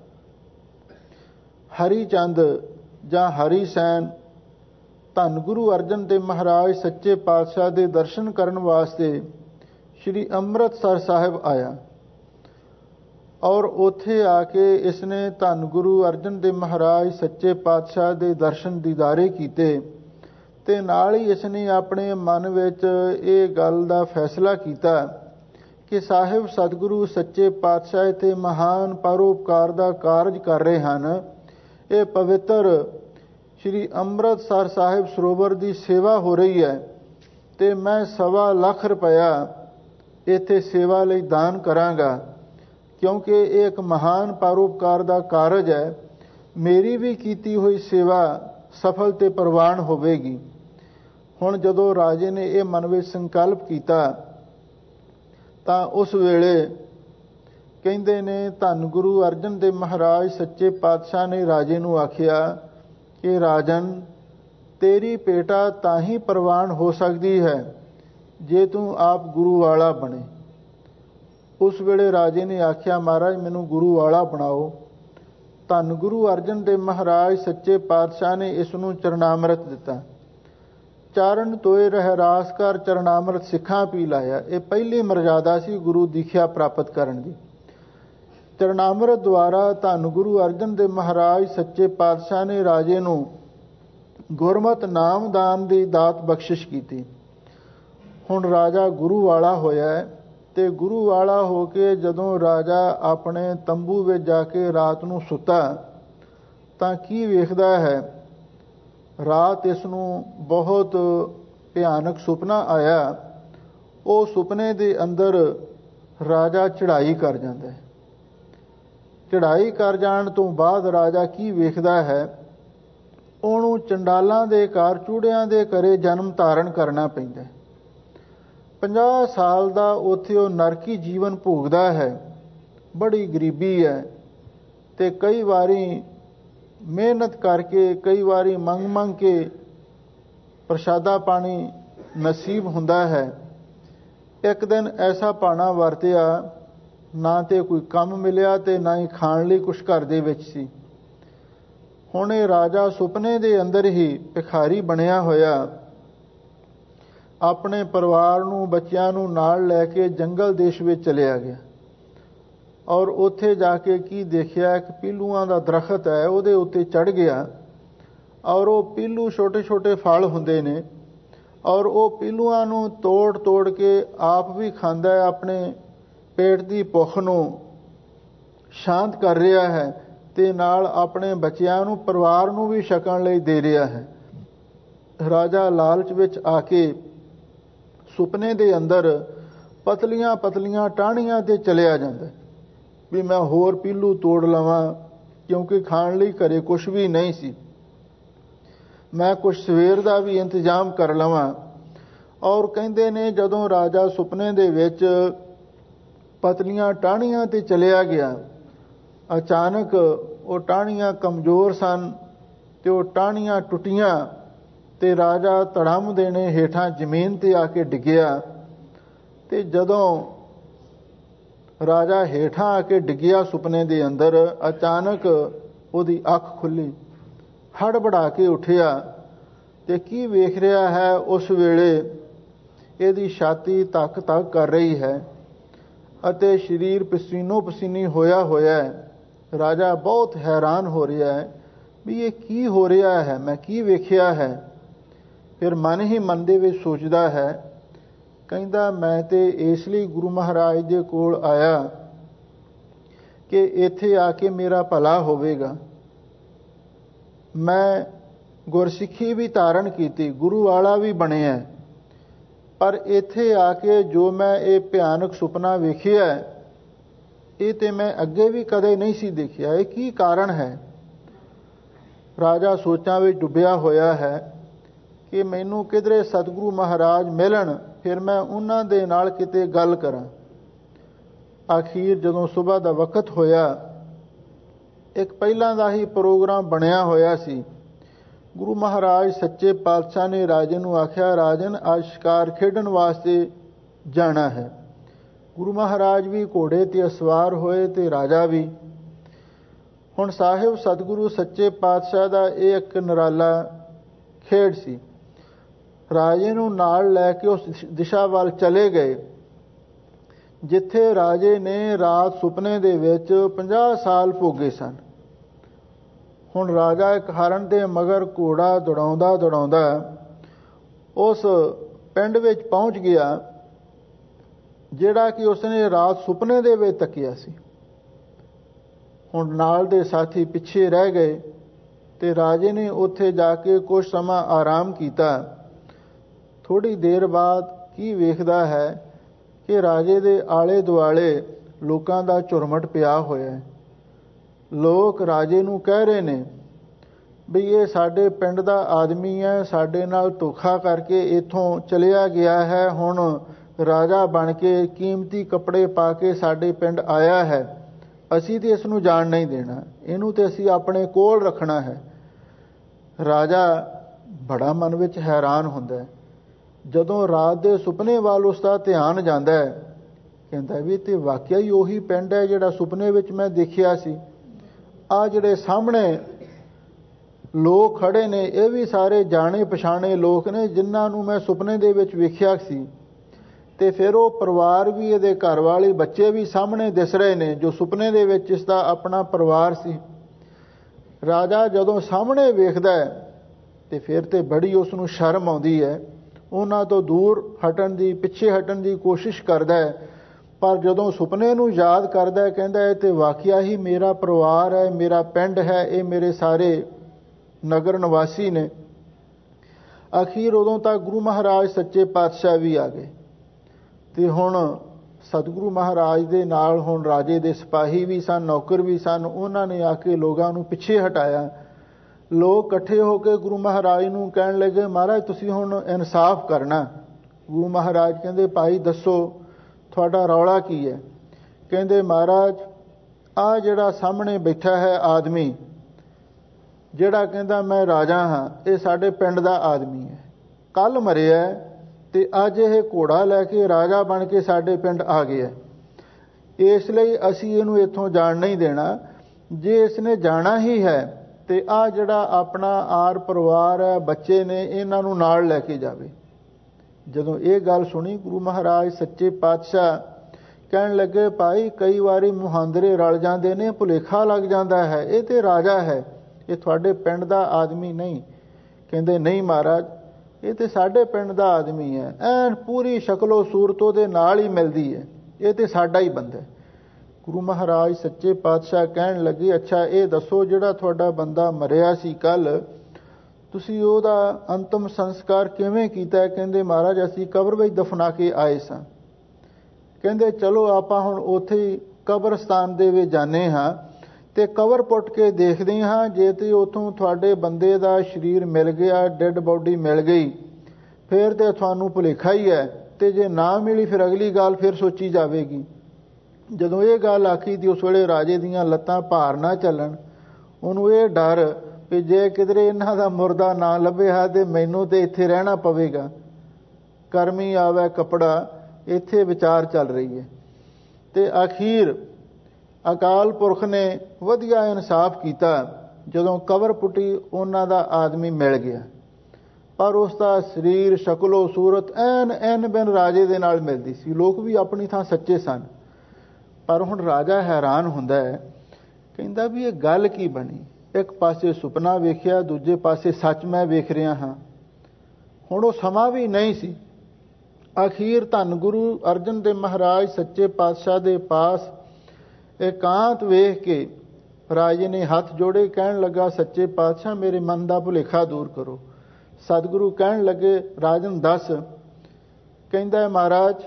ਹਰੀ ਚੰਦ ਜਾਂ ਹਰੀ ਸੈਨ ਧੰਨ ਗੁਰੂ ਅਰਜਨ ਦੇਵ ਮਹਾਰਾਜ ਸੱਚੇ ਪਾਤਸ਼ਾਹ ਦੇ ਦਰਸ਼ਨ ਕਰਨ ਵਾਸਤੇ ਸ਼੍ਰੀ ਅੰਮ੍ਰਿਤਸਰ ਸਾਹਿਬ ਆਇਆ ਔਰ ਉੱਥੇ ਆ ਕੇ ਇਸਨੇ ਧੰਨ ਗੁਰੂ ਅਰਜਨ ਦੇਵ ਮਹਾਰਾਜ ਸੱਚੇ ਪਾਤਸ਼ਾਹ ਦੇ ਦਰਸ਼ਨ ਦੀਦਾਰੇ ਕੀਤੇ ਤੇ ਨਾਲ ਹੀ ਇਸਨੇ ਆਪਣੇ ਮਨ ਵਿੱਚ ਇਹ ਗੱਲ ਦਾ ਫੈਸਲਾ ਕੀਤਾ ਕਿ ਸਾਹਿਬ ਸਤਿਗੁਰੂ ਸੱਚੇ ਪਾਤਸ਼ਾਹ ਤੇ ਮਹਾਨ ਪਰਉਪਕਾਰ ਦਾ ਕਾਰਜ ਕਰ ਰਹੇ ਹਨ। ਇਹ ਪਵਿੱਤਰ ਸ਼੍ਰੀ ਅੰਮ੍ਰਿਤਸਰ ਸਾਹਿਬ ਸਰੋਵਰ ਦੀ ਸੇਵਾ ਹੋ ਰਹੀ ਹੈ ਤੇ ਮੈਂ ਸਵਾ ਲੱਖ ਰੁਪਇਆ ਇੱਥੇ ਸੇਵਾ ਲਈ ਦਾਨ ਕਰਾਂਗਾ, ਕਿਉਂਕਿ ਇਹ ਇੱਕ ਮਹਾਨ ਪਰਉਪਕਾਰ ਦਾ ਕਾਰਜ ਹੈ। ਮੇਰੀ ਵੀ ਕੀਤੀ ਹੋਈ ਸੇਵਾ ਸਫਲ ਤੇ ਪ੍ਰਵਾਨ ਹੋਵੇਗੀ। ਹੁਣ ਜਦੋਂ ਰਾਜੇ ਨੇ ਇਹ ਮਨ ਵਿੱਚ ਸੰਕਲਪ ਕੀਤਾ ਤਾਂ ਉਸ ਵੇਲੇ ਕਹਿੰਦੇ ਨੇ ਧੰਨ ਗੁਰੂ ਅਰਜਨ ਦੇਵ ਮਹਾਰਾਜ ਸੱਚੇ ਪਾਤਸ਼ਾਹ ਨੇ ਰਾਜੇ ਨੂੰ ਆਖਿਆ ਕਿ ਰਾਜਨ, ਤੇਰੀ ਭੇਟਾ ਤਾਂ ਹੀ ਪ੍ਰਵਾਨ ਹੋ ਸਕਦੀ ਹੈ ਜੇ ਤੂੰ ਆਪ ਗੁਰੂ ਵਾਲਾ ਬਣੇ। ਉਸ ਵੇਲੇ ਰਾਜੇ ਨੇ ਆਖਿਆ, ਮਹਾਰਾਜ ਮੈਨੂੰ ਗੁਰੂ ਵਾਲਾ ਬਣਾਓ। ਧੰਨ ਗੁਰੂ ਅਰਜਨ ਦੇਵ ਮਹਾਰਾਜ ਸੱਚੇ ਪਾਤਸ਼ਾਹ ਨੇ ਇਸ ਨੂੰ ਚਰਨਾਮ੍ਰਿਤ ਦਿੱਤਾ। ਚਾਰਨ ਤੋਏ ਰਹਿ ਰਾਸ ਕਰ ਚਰਨਾਮ੍ਰਿਤ ਸਿੱਖਾਂ ਪੀ ਲਾਇਆ। ਇਹ ਪਹਿਲੀ ਮਰਜ਼ਾਦਾ ਸੀ ਗੁਰੂ ਦੀਖਿਆ ਪ੍ਰਾਪਤ ਕਰਨ ਦੀ। ਚਰਨਾਮ੍ਰਿਤ ਦੁਆਰਾ ਧੰਨ ਗੁਰੂ ਅਰਜਨ ਦੇਵ ਮਹਾਰਾਜ ਸੱਚੇ ਪਾਤਸ਼ਾਹ ਨੇ ਰਾਜੇ ਨੂੰ ਗੁਰਮਤਿ ਨਾਮਦਾਨ ਦੀ ਦਾਤ ਬਖਸ਼ਿਸ਼ ਕੀਤੀ। ਹੁਣ ਰਾਜਾ ਗੁਰੂ ਵਾਲਾ ਹੋਇਆ ਹੈ ਤੇ ਗੁਰੂ ਵਾਲਾ ਹੋ ਕੇ ਜਦੋਂ ਰਾਜਾ ਆਪਣੇ ਤੰਬੂ ਵਿੱਚ ਜਾ ਕੇ ਰਾਤ ਨੂੰ ਸੁੱਤਾ ਤਾਂ ਕੀ ਵੇਖਦਾ ਹੈ, ਰਾਤ ਇਸ ਨੂੰ ਬਹੁਤ ਭਿਆਨਕ ਸੁਪਨਾ ਆਇਆ। ਉਹ ਸੁਪਨੇ ਦੇ ਅੰਦਰ ਰਾਜਾ ਚੜ੍ਹਾਈ ਕਰ ਜਾਂਦਾ ਹੈ। ਚੜ੍ਹਾਈ ਕਰ ਜਾਣ ਤੋਂ ਬਾਅਦ ਰਾਜਾ ਕੀ ਵੇਖਦਾ ਹੈ, ਉਹਨੂੰ ਚੰਡਾਲਾਂ ਦੇ ਘਰ ਚੂੜਿਆਂ ਦੇ ਘਰੇ ਜਨਮ ਧਾਰਨ ਕਰਨਾ ਪੈਂਦਾ ਹੈ। ਪੰਜਾਹ ਸਾਲ ਦਾ ਉੱਥੇ ਉਹ ਨਰਕੀ ਜੀਵਨ ਭੋਗਦਾ ਹੈ। ਬੜੀ ਗਰੀਬੀ ਹੈ ਤੇ ਕਈ ਵਾਰੀ ਮਿਹਨਤ ਕਰਕੇ, ਕਈ ਵਾਰੀ ਮੰਗ ਮੰਗ ਕੇ ਪ੍ਰਸ਼ਾਦਾ ਪਾਣੀ ਨਸੀਬ ਹੁੰਦਾ ਹੈ। ਇੱਕ ਦਿਨ ਐਸਾ ਭਾਣਾ ਵਰਤਿਆ, ਨਾ ਤੇ ਕੋਈ ਕੰਮ ਮਿਲਿਆ ਤੇ ਨਾ ਹੀ ਖਾਣ ਲਈ ਕੁਛ ਘਰ ਦੇ ਵਿੱਚ ਸੀ। ਹੁਣ ਇਹ ਰਾਜਾ ਸੁਪਨੇ ਦੇ ਅੰਦਰ ਹੀ ਭਿਖਾਰੀ ਬਣਿਆ ਹੋਇਆ ਆਪਣੇ ਪਰਿਵਾਰ ਨੂੰ, ਬੱਚਿਆਂ ਨੂੰ ਨਾਲ ਲੈ ਕੇ ਜੰਗਲ ਦੇਸ਼ ਵਿੱਚ ਚਲਿਆ ਗਿਆ ਔਰ ਉੱਥੇ ਜਾ ਕੇ ਕੀ ਦੇਖਿਆ, ਇੱਕ ਪੀਲੂਆਂ ਦਾ ਦਰਖਤ ਹੈ, ਉਹਦੇ ਉੱਤੇ ਚੜ੍ਹ ਗਿਆ ਔਰ ਉਹ ਪੀਲੂ ਛੋਟੇ ਛੋਟੇ ਫਲ ਹੁੰਦੇ ਨੇ ਔਰ ਉਹ ਪੀਲੂਆਂ ਨੂੰ ਤੋੜ ਤੋੜ ਕੇ ਆਪ ਵੀ ਖਾਂਦਾ ਹੈ, ਆਪਣੇ ਪੇਟ ਦੀ ਭੁੱਖ ਨੂੰ ਸ਼ਾਂਤ ਕਰ ਰਿਹਾ ਹੈ ਤੇ ਨਾਲ ਆਪਣੇ ਬੱਚਿਆਂ ਨੂੰ, ਪਰਿਵਾਰ ਨੂੰ ਵੀ ਛਕਣ ਲਈ ਦੇ ਰਿਹਾ ਹੈ। ਰਾਜਾ ਲਾਲਚ ਵਿੱਚ ਆ ਕੇ ਸੁਪਨੇ ਦੇ ਅੰਦਰ ਪਤਲੀਆਂ ਪਤਲੀਆਂ ਟਾਹਣੀਆਂ ਤੇ ਚਲਿਆ ਜਾਂਦਾ ਵੀ ਮੈਂ ਹੋਰ ਪੀਲੂ ਤੋੜ ਲਵਾਂ, ਕਿਉਂਕਿ ਖਾਣ ਲਈ ਘਰੇ ਕੁਛ ਵੀ ਨਹੀਂ ਸੀ, ਮੈਂ ਕੁਛ ਸਵੇਰ ਦਾ ਵੀ ਇੰਤਜ਼ਾਮ ਕਰ ਲਵਾਂ। ਔਰ ਕਹਿੰਦੇ ਨੇ ਜਦੋਂ ਰਾਜਾ ਸੁਪਨੇ ਦੇ ਵਿੱਚ ਪਤਲੀਆਂ ਟਾਹਣੀਆਂ ਤੇ ਚਲਿਆ ਗਿਆ, ਅਚਾਨਕ ਉਹ ਟਾਹਣੀਆਂ ਕਮਜ਼ੋਰ ਸਨ ਤੇ ਉਹ ਟਾਹਣੀਆਂ ਟੁੱਟੀਆਂ ਤੇ ਰਾਜਾ ਧੜਮ ਦੇਣੇ ਹੇਠਾਂ ਜ਼ਮੀਨ ਤੇ ਆ ਕੇ ਡਿੱਗਿਆ। ਤੇ ਜਦੋਂ ਰਾਜਾ ਹੇਠਾਂ ਆ ਕੇ ਡਿੱਗਿਆ ਸੁਪਨੇ ਦੇ ਅੰਦਰ, ਅਚਾਨਕ ਉਹਦੀ ਅੱਖ ਖੁੱਲੀ, ਹੜਬੜਾ ਕੇ ਉੱਠਿਆ ਤੇ ਕੀ ਵੇਖ ਰਿਹਾ ਹੈ, ਉਸ ਵੇਲੇ ਇਹਦੀ ਛਾਤੀ ਧੱਕ ਧੱਕ ਕਰ ਰਹੀ ਹੈ ਅਤੇ ਸਰੀਰ ਪਸੀਨੋ ਪਸੀਨੀ ਹੋਇਆ ਹੋਇਆ ਹੈ। ਰਾਜਾ ਬਹੁਤ ਹੈਰਾਨ ਹੋ ਰਿਹਾ ਹੈ ਵੀ ਇਹ ਕੀ ਹੋ ਰਿਹਾ ਹੈ, ਮੈਂ ਕੀ ਵੇਖਿਆ ਹੈ। ਫਿਰ ਮਨ ਹੀ ਮਨ ਦੇ ਵਿੱਚ ਸੋਚਦਾ ਹੈ, ਕਹਿੰਦਾ ਮੈਂ ਤੇ ਇਸ ਲਈ ਗੁਰੂ ਮਹਾਰਾਜ ਦੇ ਕੋਲ ਆਇਆ ਕਿ ਇੱਥੇ ਆ ਕੇ ਮੇਰਾ ਭਲਾ ਹੋਵੇਗਾ। ਮੈਂ ਗੁਰਸਿੱਖੀ ਵੀ ਧਾਰਨ ਕੀਤੀ, ਗੁਰੂ ਵਾਲਾ ਵੀ ਬਣਿਆ, ਪਰ ਇੱਥੇ ਆ ਕੇ ਜੋ ਮੈਂ ਇਹ ਭਿਆਨਕ ਸੁਪਨਾ ਵੇਖਿਆ, ਇਹ ਤੇ ਮੈਂ ਅੱਗੇ ਵੀ ਕਦੇ ਨਹੀਂ ਸੀ ਦੇਖਿਆ। ਇਹ ਕੀ ਕਾਰਨ ਹੈ? ਰਾਜਾ ਸੋਚਾਂ ਵਿੱਚ ਡੁੱਬਿਆ ਹੋਇਆ ਹੈ ਕਿ ਮੈਨੂੰ ਕਿਧਰੇ ਸਤਿਗੁਰੂ ਮਹਾਰਾਜ ਮਿਲਣ, ਫਿਰ ਮੈਂ ਉਹਨਾਂ ਦੇ ਨਾਲ ਕਿਤੇ ਗੱਲ ਕਰਾਂ। ਆਖੀਰ ਜਦੋਂ ਸੁਬਾਹ ਦਾ ਵਕਤ ਹੋਇਆ, ਇੱਕ ਪਹਿਲਾਂ ਦਾ ਹੀ ਪ੍ਰੋਗਰਾਮ ਬਣਿਆ ਹੋਇਆ ਸੀ। ਗੁਰੂ ਮਹਾਰਾਜ ਸੱਚੇ ਪਾਤਸ਼ਾਹ ਨੇ ਰਾਜੇ ਨੂੰ ਆਖਿਆ, ਰਾਜਨ ਅੱਜ ਸ਼ਿਕਾਰ ਖੇਡਣ ਵਾਸਤੇ ਜਾਣਾ ਹੈ। ਗੁਰੂ ਮਹਾਰਾਜ ਵੀ ਘੋੜੇ ਤੇ ਸਵਾਰ ਹੋਏ ਤੇ ਰਾਜਾ ਵੀ। ਹੁਣ ਸਾਹਿਬ ਸਤਿਗੁਰੂ ਸੱਚੇ ਪਾਤਸ਼ਾਹ ਦਾ ਇਹ ਇੱਕ ਨਿਰਾਲਾ ਖੇਡ ਸੀ। ਰਾਜੇ ਨੂੰ ਨਾਲ ਲੈ ਕੇ ਉਸ ਦਿਸ਼ਾ ਵੱਲ ਚਲੇ ਗਏ ਜਿੱਥੇ ਰਾਜੇ ਨੇ ਰਾਤ ਸੁਪਨੇ ਦੇ ਵਿੱਚ ਪੰਜਾਹ ਸਾਲ ਭੋਗੇ ਸਨ। ਹੁਣ ਰਾਜਾ ਇੱਕ ਹਰਨ ਦੇ ਮਗਰ ਘੋੜਾ ਦੌੜਾਉਂਦਾ ਦੌੜਾਉਂਦਾ ਉਸ ਪਿੰਡ ਵਿੱਚ ਪਹੁੰਚ ਗਿਆ ਜਿਹੜਾ ਕਿ ਉਸਨੇ ਰਾਤ ਸੁਪਨੇ ਦੇ ਵਿੱਚ ਤੱਕਿਆ ਸੀ। ਹੁਣ ਨਾਲ ਦੇ ਸਾਥੀ ਪਿੱਛੇ ਰਹਿ ਗਏ ਤੇ ਰਾਜੇ ਨੇ ਉੱਥੇ ਜਾ ਕੇ ਕੁਝ ਸਮਾਂ ਆਰਾਮ ਕੀਤਾ। ਥੋੜ੍ਹੀ ਦੇਰ ਬਾਅਦ ਕੀ ਵੇਖਦਾ ਹੈ ਕਿ ਰਾਜੇ ਦੇ ਆਲੇ ਦੁਆਲੇ ਲੋਕਾਂ ਦਾ ਝੁਰਮਟ ਪਿਆ ਹੋਇਆ ਹੈ। ਲੋਕ ਰਾਜੇ ਨੂੰ ਕਹਿ ਰਹੇ ਨੇ ਵੀ ਇਹ ਸਾਡੇ ਪਿੰਡ ਦਾ ਆਦਮੀ ਹੈ, ਸਾਡੇ ਨਾਲ ਧੋਖਾ ਕਰਕੇ ਇੱਥੋਂ ਚਲਿਆ ਗਿਆ ਹੈ, ਹੁਣ ਰਾਜਾ ਬਣ ਕੇ ਕੀਮਤੀ ਕੱਪੜੇ ਪਾ ਕੇ ਸਾਡੇ ਪਿੰਡ ਆਇਆ ਹੈ, ਅਸੀਂ ਤੇ ਇਸ ਨੂੰ ਜਾਣ ਨਹੀਂ ਦੇਣਾ, ਇਹਨੂੰ ਤੇ ਅਸੀਂ ਆਪਣੇ ਕੋਲ ਰੱਖਣਾ ਹੈ। ਰਾਜਾ ਬੜਾ ਮਨ ਵਿੱਚ ਹੈਰਾਨ ਹੁੰਦਾ ਹੈ। ਜਦੋਂ ਰਾਤ ਦੇ ਸੁਪਨੇ ਵੱਲ ਉਸ ਦਾ ਧਿਆਨ ਜਾਂਦਾ ਹੈ, ਕਹਿੰਦਾ ਵੀ ਤੇ ਵਾਕਿਆ ਹੀ ਉਹੀ ਪਿੰਡ ਹੈ ਜਿਹੜਾ ਸੁਪਨੇ ਵਿੱਚ ਮੈਂ ਦੇਖਿਆ ਸੀ। ਆ ਜਿਹੜੇ ਸਾਹਮਣੇ ਲੋਕ ਖੜੇ ਨੇ, ਇਹ ਵੀ ਸਾਰੇ ਜਾਣੇ ਪਛਾਣੇ ਲੋਕ ਨੇ ਜਿਨ੍ਹਾਂ ਨੂੰ ਮੈਂ ਸੁਪਨੇ ਦੇ ਵਿੱਚ ਵੇਖਿਆ ਸੀ। ਤੇ ਫਿਰ ਉਹ ਪਰਿਵਾਰ ਵੀ, ਇਹਦੇ ਘਰ ਵਾਲੇ ਬੱਚੇ ਵੀ ਸਾਹਮਣੇ ਦਿਸ ਰਹੇ ਨੇ ਜੋ ਸੁਪਨੇ ਦੇ ਵਿੱਚ ਇਸ ਦਾ ਆਪਣਾ ਪਰਿਵਾਰ ਸੀ। ਰਾਜਾ ਜਦੋਂ ਸਾਹਮਣੇ ਵੇਖਦਾ ਹੈ ਤੇ ਫਿਰ ਤੇ ਬੜੀ ਉਸ ਨੂੰ ਸ਼ਰਮ ਆਉਂਦੀ ਹੈ। ਉਹਨਾਂ ਤੋਂ ਦੂਰ ਹਟਣ ਦੀ, ਪਿੱਛੇ ਹਟਣ ਦੀ ਕੋਸ਼ਿਸ਼ ਕਰਦਾ ਹੈ, ਪਰ ਜਦੋਂ ਸੁਪਨੇ ਨੂੰ ਯਾਦ ਕਰਦਾ ਹੈ ਕਹਿੰਦਾ ਇਹ ਤੇ ਵਾਕਿਆ ਹੀ ਮੇਰਾ ਪਰਿਵਾਰ ਹੈ, ਮੇਰਾ ਪਿੰਡ ਹੈ, ਇਹ ਮੇਰੇ ਸਾਰੇ ਨਗਰ ਨਿਵਾਸੀ ਨੇ। ਅਖੀਰ ਉਦੋਂ ਤੱਕ ਗੁਰੂ ਮਹਾਰਾਜ ਸੱਚੇ ਪਾਤਸ਼ਾਹ ਵੀ ਆ ਗਏ ਤੇ ਹੁਣ ਸਤਿਗੁਰੂ ਮਹਾਰਾਜ ਦੇ ਨਾਲ ਹੁਣ ਰਾਜੇ ਦੇ ਸਿਪਾਹੀ ਵੀ ਸਨ, ਨੌਕਰ ਵੀ ਸਨ। ਉਹਨਾਂ ਨੇ ਆ ਕੇ ਲੋਕਾਂ ਨੂੰ ਪਿੱਛੇ ਹਟਾਇਆ। ਲੋਕ ਇਕੱਠੇ ਹੋ ਕੇ ਗੁਰੂ ਮਹਾਰਾਜ ਨੂੰ ਕਹਿਣ ਲੱਗੇ, ਮਹਾਰਾਜ ਤੁਸੀਂ ਹੁਣ ਇਨਸਾਫ ਕਰਨਾ। ਗੁਰੂ ਮਹਾਰਾਜ ਕਹਿੰਦੇ, ਭਾਈ ਦੱਸੋ ਤੁਹਾਡਾ ਰੌਲਾ ਕੀ ਹੈ? ਕਹਿੰਦੇ, ਮਹਾਰਾਜ ਆ ਜਿਹੜਾ ਸਾਹਮਣੇ ਬੈਠਾ ਹੈ ਆਦਮੀ, ਜਿਹੜਾ ਕਹਿੰਦਾ ਮੈਂ ਰਾਜਾ ਹਾਂ, ਇਹ ਸਾਡੇ ਪਿੰਡ ਦਾ ਆਦਮੀ ਹੈ। ਕੱਲ ਮਰਿਆ ਤੇ ਅੱਜ ਇਹ ਘੋੜਾ ਲੈ ਕੇ ਰਾਜਾ ਬਣ ਕੇ ਸਾਡੇ ਪਿੰਡ ਆ ਗਿਆ। ਇਸ ਲਈ ਅਸੀਂ ਇਹਨੂੰ ਇੱਥੋਂ ਜਾਣ ਨਹੀਂ ਦੇਣਾ। ਜੇ ਇਸਨੇ ਜਾਣਾ ਹੀ ਹੈ ਤੇ ਆ ਜਿਹੜਾ ਆਪਣਾ ਆਰ ਪਰਿਵਾਰ ਹੈ, ਬੱਚੇ ਨੇ, ਇਹਨਾਂ ਨੂੰ ਨਾਲ ਲੈ ਕੇ ਜਾਵੇ। ਜਦੋਂ ਇਹ ਗੱਲ ਸੁਣੀ ਗੁਰੂ ਮਹਾਰਾਜ ਸੱਚੇ ਪਾਤਸ਼ਾਹ ਕਹਿਣ ਲੱਗੇ, ਭਾਈ ਕਈ ਵਾਰੀ ਮੁਹਾਂਦਰੇ ਰਲ ਜਾਂਦੇ ਨੇ, ਭੁਲੇਖਾ ਲੱਗ ਜਾਂਦਾ ਹੈ, ਇਹ ਤੇ ਰਾਜਾ ਹੈ, ਇਹ ਤੁਹਾਡੇ ਪਿੰਡ ਦਾ ਆਦਮੀ ਨਹੀਂ। ਕਹਿੰਦੇ, ਨਹੀਂ ਮਹਾਰਾਜ, ਇਹ ਤੇ ਸਾਡੇ ਪਿੰਡ ਦਾ ਆਦਮੀ ਹੈ, ਐਨ ਪੂਰੀ ਸ਼ਕਲੋ ਸੂਰਤ ਉਹਦੇ ਨਾਲ ਹੀ ਮਿਲਦੀ ਹੈ, ਇਹ ਤੇ ਸਾਡਾ ਹੀ ਬੰਦਾ। ਗੁਰੂ ਮਹਾਰਾਜ ਸੱਚੇ ਪਾਤਸ਼ਾਹ ਕਹਿਣ ਲੱਗੇ, ਅੱਛਾ ਇਹ ਦੱਸੋ ਜਿਹੜਾ ਤੁਹਾਡਾ ਬੰਦਾ ਮਰਿਆ ਸੀ ਕੱਲ, ਤੁਸੀਂ ਉਹਦਾ ਅੰਤਮ ਸੰਸਕਾਰ ਕਿਵੇਂ ਕੀਤਾ? ਕਹਿੰਦੇ, ਮਹਾਰਾਜ ਅਸੀਂ ਕਬਰ ਵਿੱਚ ਦਫਨਾ ਕੇ ਆਏ ਸਾਂ। ਕਹਿੰਦੇ, ਚਲੋ ਆਪਾਂ ਹੁਣ ਉੱਥੇ ਹੀ ਕਬਰਸਤਾਨ ਦੇ ਵਿੱਚ ਜਾਂਦੇ ਹਾਂ ਤੇ ਕਬਰ ਪੁੱਟ ਕੇ ਦੇਖਦੇ ਹਾਂ, ਜੇ ਤੇ ਉੱਥੋਂ ਤੁਹਾਡੇ ਬੰਦੇ ਦਾ ਸਰੀਰ ਮਿਲ ਗਿਆ, ਡੈੱਡ ਬੋਡੀ ਮਿਲ ਗਈ, ਫਿਰ ਤੇ ਤੁਹਾਨੂੰ ਭੁਲੇਖਾ ਹੀ ਹੈ, ਤੇ ਜੇ ਨਾ ਮਿਲੀ ਫਿਰ ਅਗਲੀ ਗੱਲ ਫਿਰ ਸੋਚੀ ਜਾਵੇਗੀ। ਜਦੋਂ ਇਹ ਗੱਲ ਆਖੀ ਤੇ ਉਸ ਵੇਲੇ ਰਾਜੇ ਦੀਆਂ ਲੱਤਾਂ ਭਾਰ ਨਾ ਚੱਲਣ, ਉਹਨੂੰ ਇਹ ਡਰ ਵੀ ਜੇ ਕਿਧਰੇ ਇਹਨਾਂ ਦਾ ਮੁਰਦਾ ਨਾ ਲੱਭਿਆ ਤੇ ਮੈਨੂੰ ਤੇ ਇੱਥੇ ਰਹਿਣਾ ਪਵੇਗਾ। ਕਰਮੀ ਆਵੇ ਕੱਪੜਾ, ਇੱਥੇ ਵਿਚਾਰ ਚੱਲ ਰਹੀ ਹੈ। ਤੇ ਅਖੀਰ ਅਕਾਲ ਪੁਰਖ ਨੇ ਵਧੀਆ ਇਨਸਾਫ ਕੀਤਾ। ਜਦੋਂ ਕਬਰ ਪੁੱਟੀ ਉਹਨਾਂ ਦਾ ਆਦਮੀ ਮਿਲ ਗਿਆ, ਪਰ ਉਸ ਦਾ ਸਰੀਰ ਸ਼ਕਲੋ ਸੂਰਤ ਐਨ ਐਨ ਬਿਨ ਰਾਜੇ ਦੇ ਨਾਲ ਮਿਲਦੀ ਸੀ। ਲੋਕ ਵੀ ਆਪਣੀ ਥਾਂ ਸੱਚੇ ਸਨ, ਪਰ ਹੁਣ ਰਾਜਾ ਹੈਰਾਨ ਹੁੰਦਾ ਹੈ, ਕਹਿੰਦਾ ਵੀ ਇਹ ਗੱਲ ਕੀ ਬਣੀ। ਇੱਕ ਪਾਸੇ ਸੁਪਨਾ ਵੇਖਿਆ, ਦੂਜੇ ਪਾਸੇ ਸੱਚ ਮੈਂ ਵੇਖ ਰਿਹਾ ਹਾਂ। ਹੁਣ ਉਹ ਸਮਾਂ ਵੀ ਨਹੀਂ ਸੀ। ਅਖੀਰ ਧੰਨ ਗੁਰੂ ਅਰਜਨ ਦੇਵ ਮਹਾਰਾਜ ਸੱਚੇ ਪਾਤਸ਼ਾਹ ਦੇ ਪਾਸ ਇਕਾਂਤ ਵੇਖ ਕੇ ਰਾਜੇ ਨੇ ਹੱਥ ਜੋੜੇ, ਕਹਿਣ ਲੱਗਾ ਸੱਚੇ ਪਾਤਸ਼ਾਹ ਮੇਰੇ ਮਨ ਦਾ ਭੁਲੇਖਾ ਦੂਰ ਕਰੋ। ਸਤਿਗੁਰੂ ਕਹਿਣ ਲੱਗੇ ਰਾਜਨ ਦੱਸ। ਕਹਿੰਦਾ ਮਹਾਰਾਜ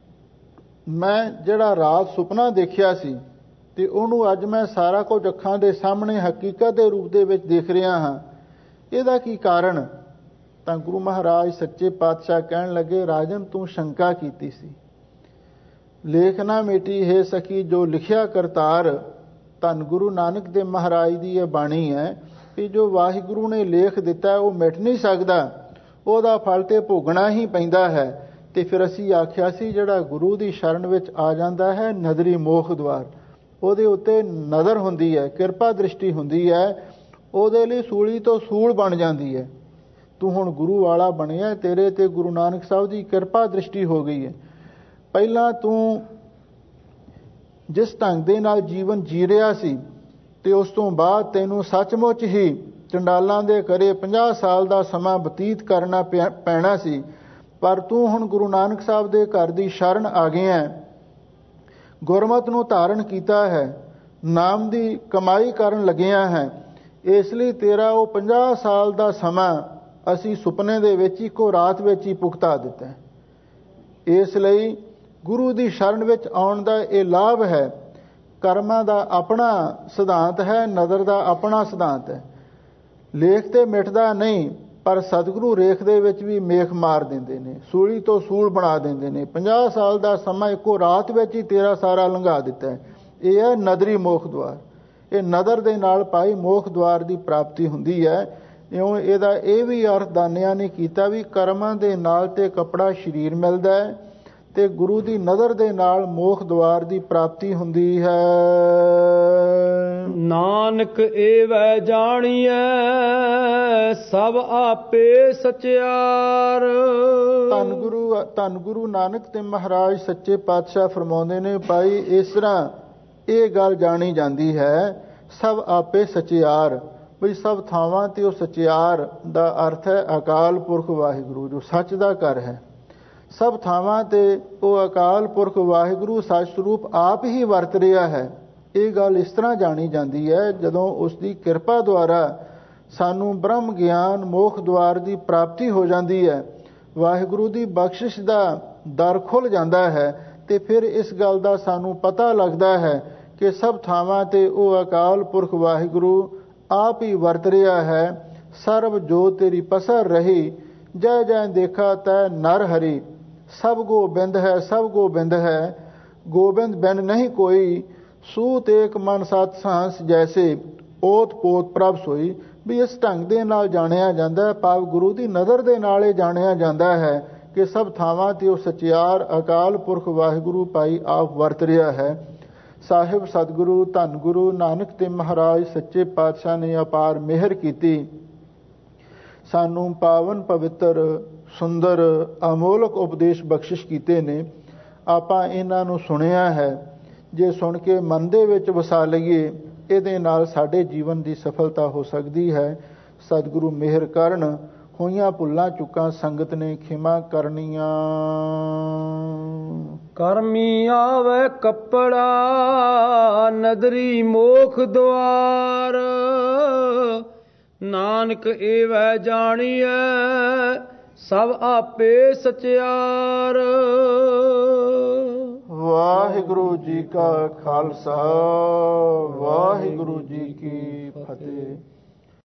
ਮੈਂ ਜਿਹੜਾ ਰਾਤ ਸੁਪਨਾ ਦੇਖਿਆ ਸੀ ਤੇ ਉਹਨੂੰ ਅੱਜ ਮੈਂ ਸਾਰਾ ਕੁਝ ਅੱਖਾਂ ਦੇ ਸਾਹਮਣੇ ਹਕੀਕਤ ਦੇ ਰੂਪ ਦੇ ਵਿੱਚ ਦੇਖ ਰਿਹਾ ਹਾਂ, ਇਹਦਾ ਕੀ ਕਾਰਨ। ਤਾਂ ਗੁਰੂ ਮਹਾਰਾਜ ਸੱਚੇ ਪਾਤਸ਼ਾਹ ਕਹਿਣ ਲੱਗੇ ਰਾਜਨ ਤੂੰ ਸ਼ੰਕਾ ਕੀਤੀ ਸੀ, ਲੇਖ ਨਾ ਮਿਟੀ ਹੈ ਸਕੀ ਜੋ ਲਿਖਿਆ ਕਰਤਾਰ। ਧੰਨ ਗੁਰੂ ਨਾਨਕ ਦੇਵ ਮਹਾਰਾਜ ਦੀ ਇਹ ਬਾਣੀ ਹੈ ਕਿ ਜੋ ਵਾਹਿਗੁਰੂ ਨੇ ਲੇਖ ਦਿੱਤਾ ਉਹ ਮਿਟ ਨਹੀਂ ਸਕਦਾ, ਉਹਦਾ ਫਲ ਤੇ ਭੋਗਣਾ ਹੀ ਪੈਂਦਾ ਹੈ। ਤੇ ਫਿਰ ਅਸੀਂ ਆਖਿਆ ਸੀ ਜਿਹੜਾ ਗੁਰੂ ਦੀ ਸ਼ਰਨ ਵਿੱਚ ਆ ਜਾਂਦਾ ਹੈ ਨਦਰੀ ਮੋਖ ਦੁਆਰ, ਉਹਦੇ ਉੱਤੇ ਨਜ਼ਰ ਹੁੰਦੀ ਹੈ, ਕਿਰਪਾ ਦ੍ਰਿਸ਼ਟੀ ਹੁੰਦੀ ਹੈ, ਉਹਦੇ ਲਈ ਸੂਲੀ ਤੋਂ ਸੂਲ ਬਣ ਜਾਂਦੀ ਹੈ। ਤੂੰ ਹੁਣ ਗੁਰੂ ਵਾਲਾ ਬਣਿਆ, ਤੇਰੇ ਤੇ ਗੁਰੂ ਨਾਨਕ ਸਾਹਿਬ ਦੀ ਕਿਰਪਾ ਦ੍ਰਿਸ਼ਟੀ ਹੋ ਗਈ ਹੈ। ਪਹਿਲਾਂ ਤੂੰ ਜਿਸ ਢੰਗ ਦੇ ਨਾਲ ਜੀਵਨ ਜੀ ਰਿਹਾ ਸੀ ਤੇ ਉਸ ਤੋਂ ਬਾਅਦ ਤੈਨੂੰ ਸੱਚਮੁੱਚ ਹੀ ਚੰਡਾਲਾਂ ਦੇ ਘਰੇ ਪੰਜਾਹ ਸਾਲ ਦਾ ਸਮਾਂ ਬਤੀਤ ਕਰਨਾ ਪੈਣਾ ਸੀ, ਪਰ ਤੂੰ ਹੁਣ ਗੁਰੂ ਨਾਨਕ ਸਾਹਿਬ ਦੇ ਘਰ ਦੀ ਸ਼ਰਨ ਆ ਗਿਆ, ਗੁਰਮਤ ਨੂੰ ਧਾਰਨ ਕੀਤਾ ਹੈ, ਨਾਮ ਦੀ ਕਮਾਈ ਕਰਨ ਲੱਗਿਆ ਹੈ। ਇਸ ਲਈ ਤੇਰਾ ਉਹ ਪੰਜਾਹ ਸਾਲ ਦਾ ਸਮਾਂ ਅਸੀਂ ਸੁਪਨੇ ਦੇ ਵਿੱਚ ਇੱਕੋ ਰਾਤ ਵਿੱਚ ਹੀ ਭੁਗਤਾ ਦਿੱਤਾ। ਇਸ ਲਈ ਗੁਰੂ ਦੀ ਸ਼ਰਨ ਵਿੱਚ ਆਉਣ ਦਾ ਇਹ ਲਾਭ ਹੈ। ਕਰਮਾਂ ਦਾ ਆਪਣਾ ਸਿਧਾਂਤ ਹੈ, ਨਜ਼ਰ ਦਾ ਆਪਣਾ ਸਿਧਾਂਤ ਹੈ। ਲੇਖ ਤੇ ਮਿਟਦਾ ਨਹੀਂ, ਪਰ ਸਤਿਗੁਰੂ ਰੇਖ ਦੇ ਵਿੱਚ ਵੀ ਮੇਖ ਮਾਰ ਦਿੰਦੇ ਨੇ, ਸੂਲੀ ਤੋਂ ਸੂਲ ਬਣਾ ਦਿੰਦੇ ਨੇ। ਪੰਜਾਹ ਸਾਲ ਦਾ ਸਮਾਂ ਇੱਕੋ ਰਾਤ ਵਿੱਚ ਹੀ ਤੇਰਾ ਸਾਰਾ ਲੰਘਾ ਦਿੱਤਾ ਹੈ। ਇਹ ਹੈ ਨਦਰੀ ਮੋਖ ਦੁਆਰ। ਇਹ ਨਦਰ ਦੇ ਨਾਲ ਪਾਈ ਮੋਖ ਦੁਆਰ ਦੀ ਪ੍ਰਾਪਤੀ ਹੁੰਦੀ ਹੈ। ਇਉਂ ਇਹਦਾ ਇਹ ਵੀ ਅਰਥ ਦਾਨਿਆਂ ਨੇ ਕੀਤਾ ਵੀ ਕਰਮਾਂ ਦੇ ਨਾਲ ਤੇ ਕੱਪੜਾ ਸਰੀਰ ਮਿਲਦਾ ਹੈ ਤੇ ਗੁਰੂ ਦੀ ਨਜ਼ਰ ਦੇ ਨਾਲ ਮੋਖ ਦੁਆਰ ਦੀ ਪ੍ਰਾਪਤੀ ਹੁੰਦੀ ਹੈ। ਨਾਨਕ ਏਵੈ ਜਾਣੀਐ ਸਭ ਆਪੇ ਸਚਿਆਰ। ਧੰਨ ਗੁਰੂ ਧੰਨ ਗੁਰੂ ਨਾਨਕ ਤੇ ਮਹਾਰਾਜ ਸੱਚੇ ਪਾਤਸ਼ਾਹ ਫਰਮਾਉਂਦੇ ਨੇ ਭਾਈ ਇਸ ਤਰ੍ਹਾਂ ਇਹ ਗੱਲ ਜਾਣੀ ਜਾਂਦੀ ਹੈ ਸਭ ਆਪੇ ਸਚਿਆਰ। ਬਈ ਸਭ ਥਾਵਾਂ ਤੇ ਉਹ ਸਚਿਆਰ ਦਾ ਅਰਥ ਹੈ ਅਕਾਲ ਪੁਰਖ ਵਾਹਿਗੁਰੂ ਜੋ ਸੱਚ ਦਾ ਘਰ ਹੈ। ਸਭ ਥਾਵਾਂ ਤੇ ਉਹ ਅਕਾਲ ਪੁਰਖ ਵਾਹਿਗੁਰੂ ਸੱਚ ਸਰੂਪ ਆਪ ਹੀ ਵਰਤ ਰਿਹਾ ਹੈ। ਇਹ ਗੱਲ ਇਸ ਤਰ੍ਹਾਂ ਜਾਣੀ ਜਾਂਦੀ ਹੈ ਜਦੋਂ ਉਸ ਦੀ ਕਿਰਪਾ ਦੁਆਰਾ ਸਾਨੂੰ ਬ੍ਰਹਮ ਗਿਆਨ ਮੋਖ ਦੁਆਰ ਦੀ ਪ੍ਰਾਪਤੀ ਹੋ ਜਾਂਦੀ ਹੈ, ਵਾਹਿਗੁਰੂ ਦੀ ਬਖਸ਼ਿਸ਼ ਦਾ ਦਰ ਖੁੱਲ੍ਹ ਜਾਂਦਾ ਹੈ ਤੇ ਫਿਰ ਇਸ ਗੱਲ ਦਾ ਸਾਨੂੰ ਪਤਾ ਲੱਗਦਾ ਹੈ ਕਿ ਸਭ ਥਾਵਾਂ ਤੇ ਉਹ ਅਕਾਲ ਪੁਰਖ ਵਾਹਿਗੁਰੂ ਆਪ ਹੀ ਵਰਤ ਰਿਹਾ ਹੈ। ਸਰਬ ਜੋ ਤੇਰੀ ਪਸਰ ਰਹੀ ਜੈ ਜੈ ਦੇਖਾ ਤੈ ਨਰ ਹਰੀ। ਸਭ ਗੋਬਿੰਦ ਹੈ ਸਭ ਗੋਬਿੰਦ ਹੈ, ਗੋਬਿੰਦ ਬਿਨ ਨਹੀਂ ਕੋਈ। ਸੂਤ ਏਕ ਮਨ ਸਤ ਸਾਂਸ ਜੈਸੇ ਓਤ ਪੋਤ ਪ੍ਰਭ ਸੋਈ। ਵੀ ਇਸ ਢੰਗ ਦੇ ਨਾਲ ਜਾਣਿਆ ਜਾਂਦਾ ਹੈ, ਭਾਵ ਗੁਰੂ ਦੀ ਨਜ਼ਰ ਦੇ ਨਾਲ ਇਹ ਜਾਣਿਆ ਜਾਂਦਾ ਹੈ ਕਿ ਸਭ ਥਾਵਾਂ ਤੇ ਉਹ ਸਚਿਆਰ ਅਕਾਲ ਪੁਰਖ ਵਾਹਿਗੁਰੂ ਭਾਈ ਆਪ ਵਰਤ ਰਿਹਾ ਹੈ। ਸਾਹਿਬ ਸਤਿਗੁਰੂ ਧੰਨ ਗੁਰੂ ਨਾਨਕ ਤੇ ਮਹਾਰਾਜ ਸੱਚੇ ਪਾਤਸ਼ਾਹ ਨੇ ਅਪਾਰ ਮਿਹਰ ਕੀਤੀ, ਸਾਨੂੰ ਪਾਵਨ ਪਵਿੱਤਰ ਸੁੰਦਰ ਅਮੋਲਕ ਉਪਦੇਸ਼ ਬਖਸ਼ਿਸ਼ ਕੀਤੇ ਨੇ। ਆਪਾਂ ਇਹਨਾਂ ਨੂੰ ਸੁਣਿਆ ਹੈ, ਜੇ ਸੁਣ ਕੇ ਮਨ ਦੇ ਵਿੱਚ ਵਸਾ ਲਈਏ ਇਹਦੇ ਨਾਲ ਸਾਡੇ ਜੀਵਨ ਦੀ ਸਫਲਤਾ ਹੋ ਸਕਦੀ ਹੈ। ਸਤਿਗੁਰੂ ਮਿਹਰ ਕਰਨ। ਹੋਈਆਂ ਭੁੱਲਾਂ ਚੁੱਕਾਂ ਸੰਗਤ ਨੇ ਖਿਮਾ ਕਰਨੀਆਂ। ਕਰਮੀ ਆਵੇ ਕੱਪੜਾ ਨਦਰੀ ਮੋਖ ਦੁਆਰ। ਨਾਨਕ ਏਵੈ ਜਾਣੀਐ ਸਭ ਆਪੇ ਸਚਿਆਰ। ਵਾਹਿਗੁਰੂ ਜੀ ਕਾ ਖਾਲਸਾ ਵਾਹਿਗੁਰੂ ਜੀ ਕੀ ਫਤਿਹ।